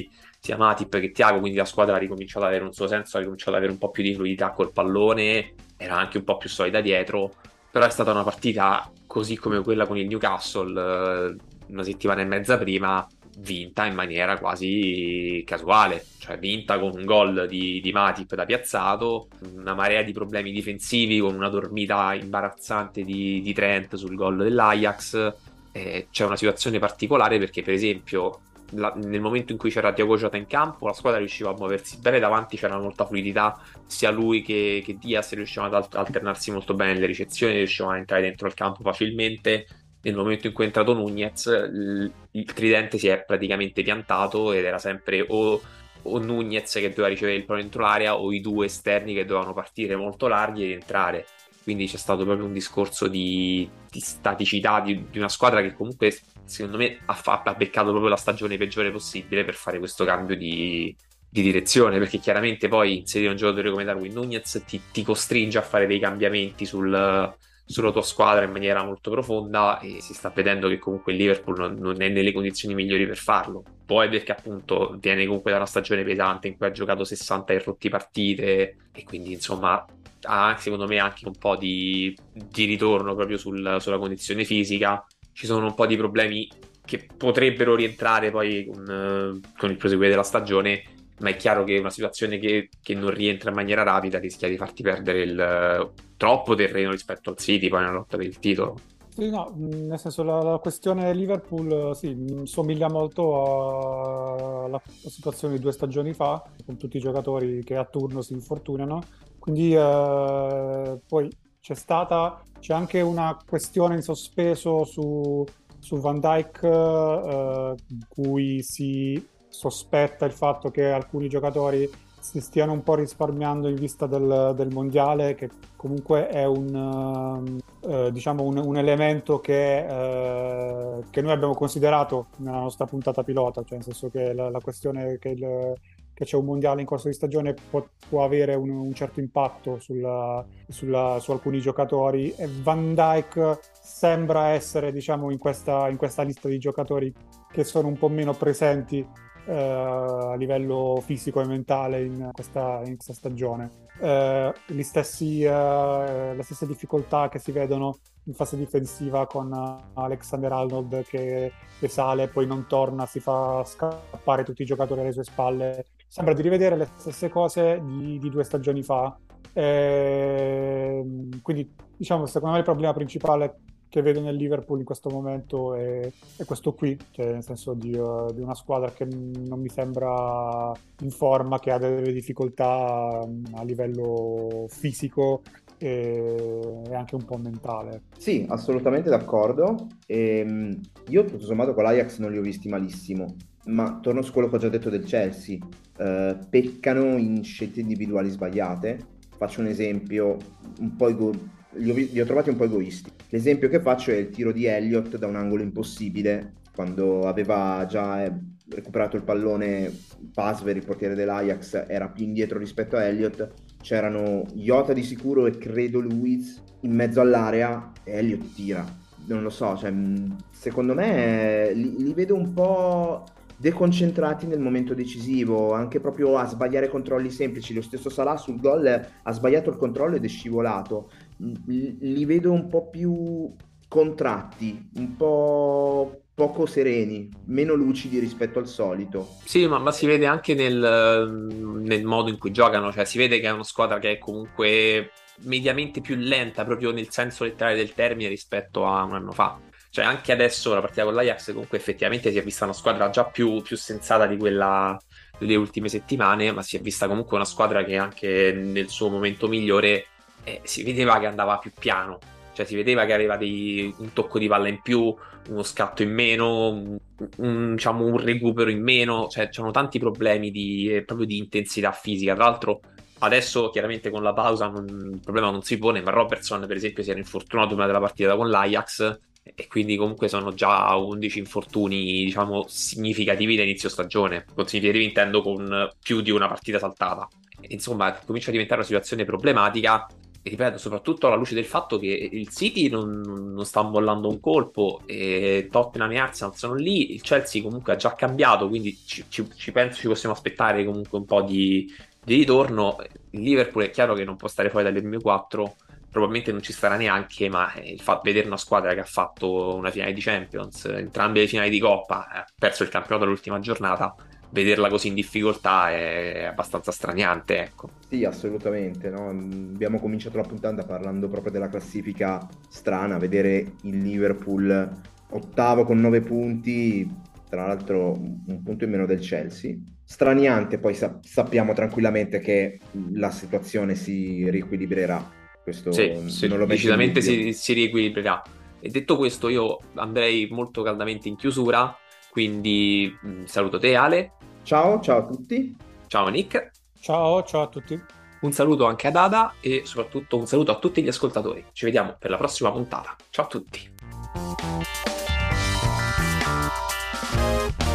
sia Matip che Thiago, quindi la squadra ha ricominciato ad avere un suo senso, ha ricominciato ad avere un po' più di fluidità col pallone, era anche un po' più solida dietro, però è stata una partita così come quella con il Newcastle una settimana e mezza prima, vinta in maniera quasi casuale, cioè vinta con un gol di Matip da piazzato, una marea di problemi difensivi con una dormita imbarazzante di Trent sul gol dell'Ajax. C'è una situazione particolare perché per esempio nel momento in cui c'era Diogo Jota in campo la squadra riusciva a muoversi bene davanti, c'era molta fluidità, sia lui che Diaz riuscivano ad alternarsi molto bene nelle ricezioni, riuscivano a entrare dentro il campo facilmente. Nel momento in cui è entrato Nunez il tridente si è praticamente piantato ed era sempre o Nunez che doveva ricevere il pallone dentro l'area o i due esterni che dovevano partire molto larghi ed entrare. Quindi c'è stato proprio un discorso di staticità di una squadra che comunque secondo me ha beccato proprio la stagione peggiore possibile per fare questo cambio di direzione, perché chiaramente poi inserire un giocatore come Darwin Nunez ti costringe a fare dei cambiamenti sulla tua squadra in maniera molto profonda e si sta vedendo che comunque il Liverpool non è nelle condizioni migliori per farlo. Poi perché appunto viene comunque da una stagione pesante in cui ha giocato 60 e rotti partite e quindi insomma ha secondo me anche un po' di ritorno proprio sulla condizione fisica. Ci sono un po' di problemi che potrebbero rientrare poi con il proseguire della stagione, ma è chiaro che una situazione che non rientra in maniera rapida rischia di farti perdere troppo terreno rispetto al City poi nella lotta per il titolo. Sì, no, nel senso la questione Liverpool sì, somiglia molto alla situazione di 2 stagioni fa, con tutti i giocatori che a turno si infortunano. Quindi poi c'è anche una questione in sospeso su Van Dijk, in cui si sospetta il fatto che alcuni giocatori si stiano un po' risparmiando in vista del mondiale, che comunque è diciamo un elemento che noi abbiamo considerato nella nostra puntata pilota, cioè nel senso che la questione che c'è un mondiale in corso di stagione può avere un certo impatto su alcuni giocatori, e Van Dijk sembra essere, diciamo, in questa lista di giocatori che sono un po' meno presenti a livello fisico e mentale in questa stagione. Le stesse difficoltà che si vedono in fase difensiva con Alexander-Arnold che sale, poi non torna, si fa scappare tutti i giocatori alle sue spalle. Sembra di rivedere le stesse cose di 2 stagioni fa. Quindi, diciamo, secondo me il problema principale che vedo nel Liverpool in questo momento è questo qui, cioè nel senso di una squadra che non mi sembra in forma, che ha delle difficoltà a livello fisico e anche un po' mentale. Sì, assolutamente d'accordo. Io tutto sommato con l'Ajax non li ho visti malissimo, ma torno su quello che ho già detto del Chelsea. Peccano in scelte individuali sbagliate. Faccio un esempio un po' li ho trovati un po' egoisti. L'esempio che faccio è il tiro di Elliott da un angolo impossibile, quando aveva già recuperato il pallone. Pasver, il portiere dell'Ajax, era più indietro rispetto a Elliott. C'erano Jota di sicuro e credo Luiz in mezzo all'area e Elliott tira. Non lo so, cioè, secondo me li vedo un po' deconcentrati nel momento decisivo, anche proprio a sbagliare controlli semplici. Lo stesso Salah sul gol ha sbagliato il controllo ed è scivolato. Li vedo un po' più contratti, un po' poco sereni, meno lucidi rispetto al solito. Sì, ma si vede anche nel modo in cui giocano, cioè si vede che è una squadra che è comunque mediamente più lenta, proprio nel senso letterale del termine, rispetto a un anno fa. Cioè anche adesso la partita con l'Ajax comunque effettivamente si è vista una squadra già più sensata di quella delle ultime settimane, ma si è vista comunque una squadra che anche nel suo momento migliore si vedeva che andava più piano, cioè si vedeva che aveva un tocco di palla in più, uno scatto in meno, diciamo un recupero in meno, cioè c'erano tanti problemi proprio di intensità fisica. Tra l'altro adesso chiaramente con la pausa il problema non si pone, ma Robertson per esempio si era infortunato prima della partita con l'Ajax e quindi comunque sono già 11 infortuni, diciamo, significativi da inizio stagione. Con significativi intendo con più di una partita saltata. Insomma, comincia a diventare una situazione problematica ripeto, soprattutto alla luce del fatto che il City non sta mollando un colpo e Tottenham e Arsenal sono lì, il Chelsea comunque ha già cambiato, quindi penso ci possiamo aspettare comunque un po' di ritorno. Il Liverpool è chiaro che non può stare fuori dall'M4, probabilmente non ci starà neanche, ma il fatto vedere una squadra che ha fatto una finale di Champions, entrambe le finali di Coppa, ha perso il campionato all'ultima giornata, vederla così in difficoltà è abbastanza straniante, ecco. Sì, assolutamente, no? Abbiamo cominciato la puntata parlando proprio della classifica strana, vedere il Liverpool ottavo con 9 punti, tra l'altro un punto in meno del Chelsea. Straniante, poi sappiamo tranquillamente che la situazione si riequilibrerà, questo Sì, non lo metto in decisamente dubbio. si riequilibrerà. E detto questo, io andrei molto caldamente in chiusura, quindi saluto te Ale, Ciao, ciao a tutti. ciao Nick, Ciao a tutti. un saluto anche ad Ada e soprattutto un saluto a tutti gli ascoltatori. Ci vediamo per la prossima puntata. Ciao a tutti.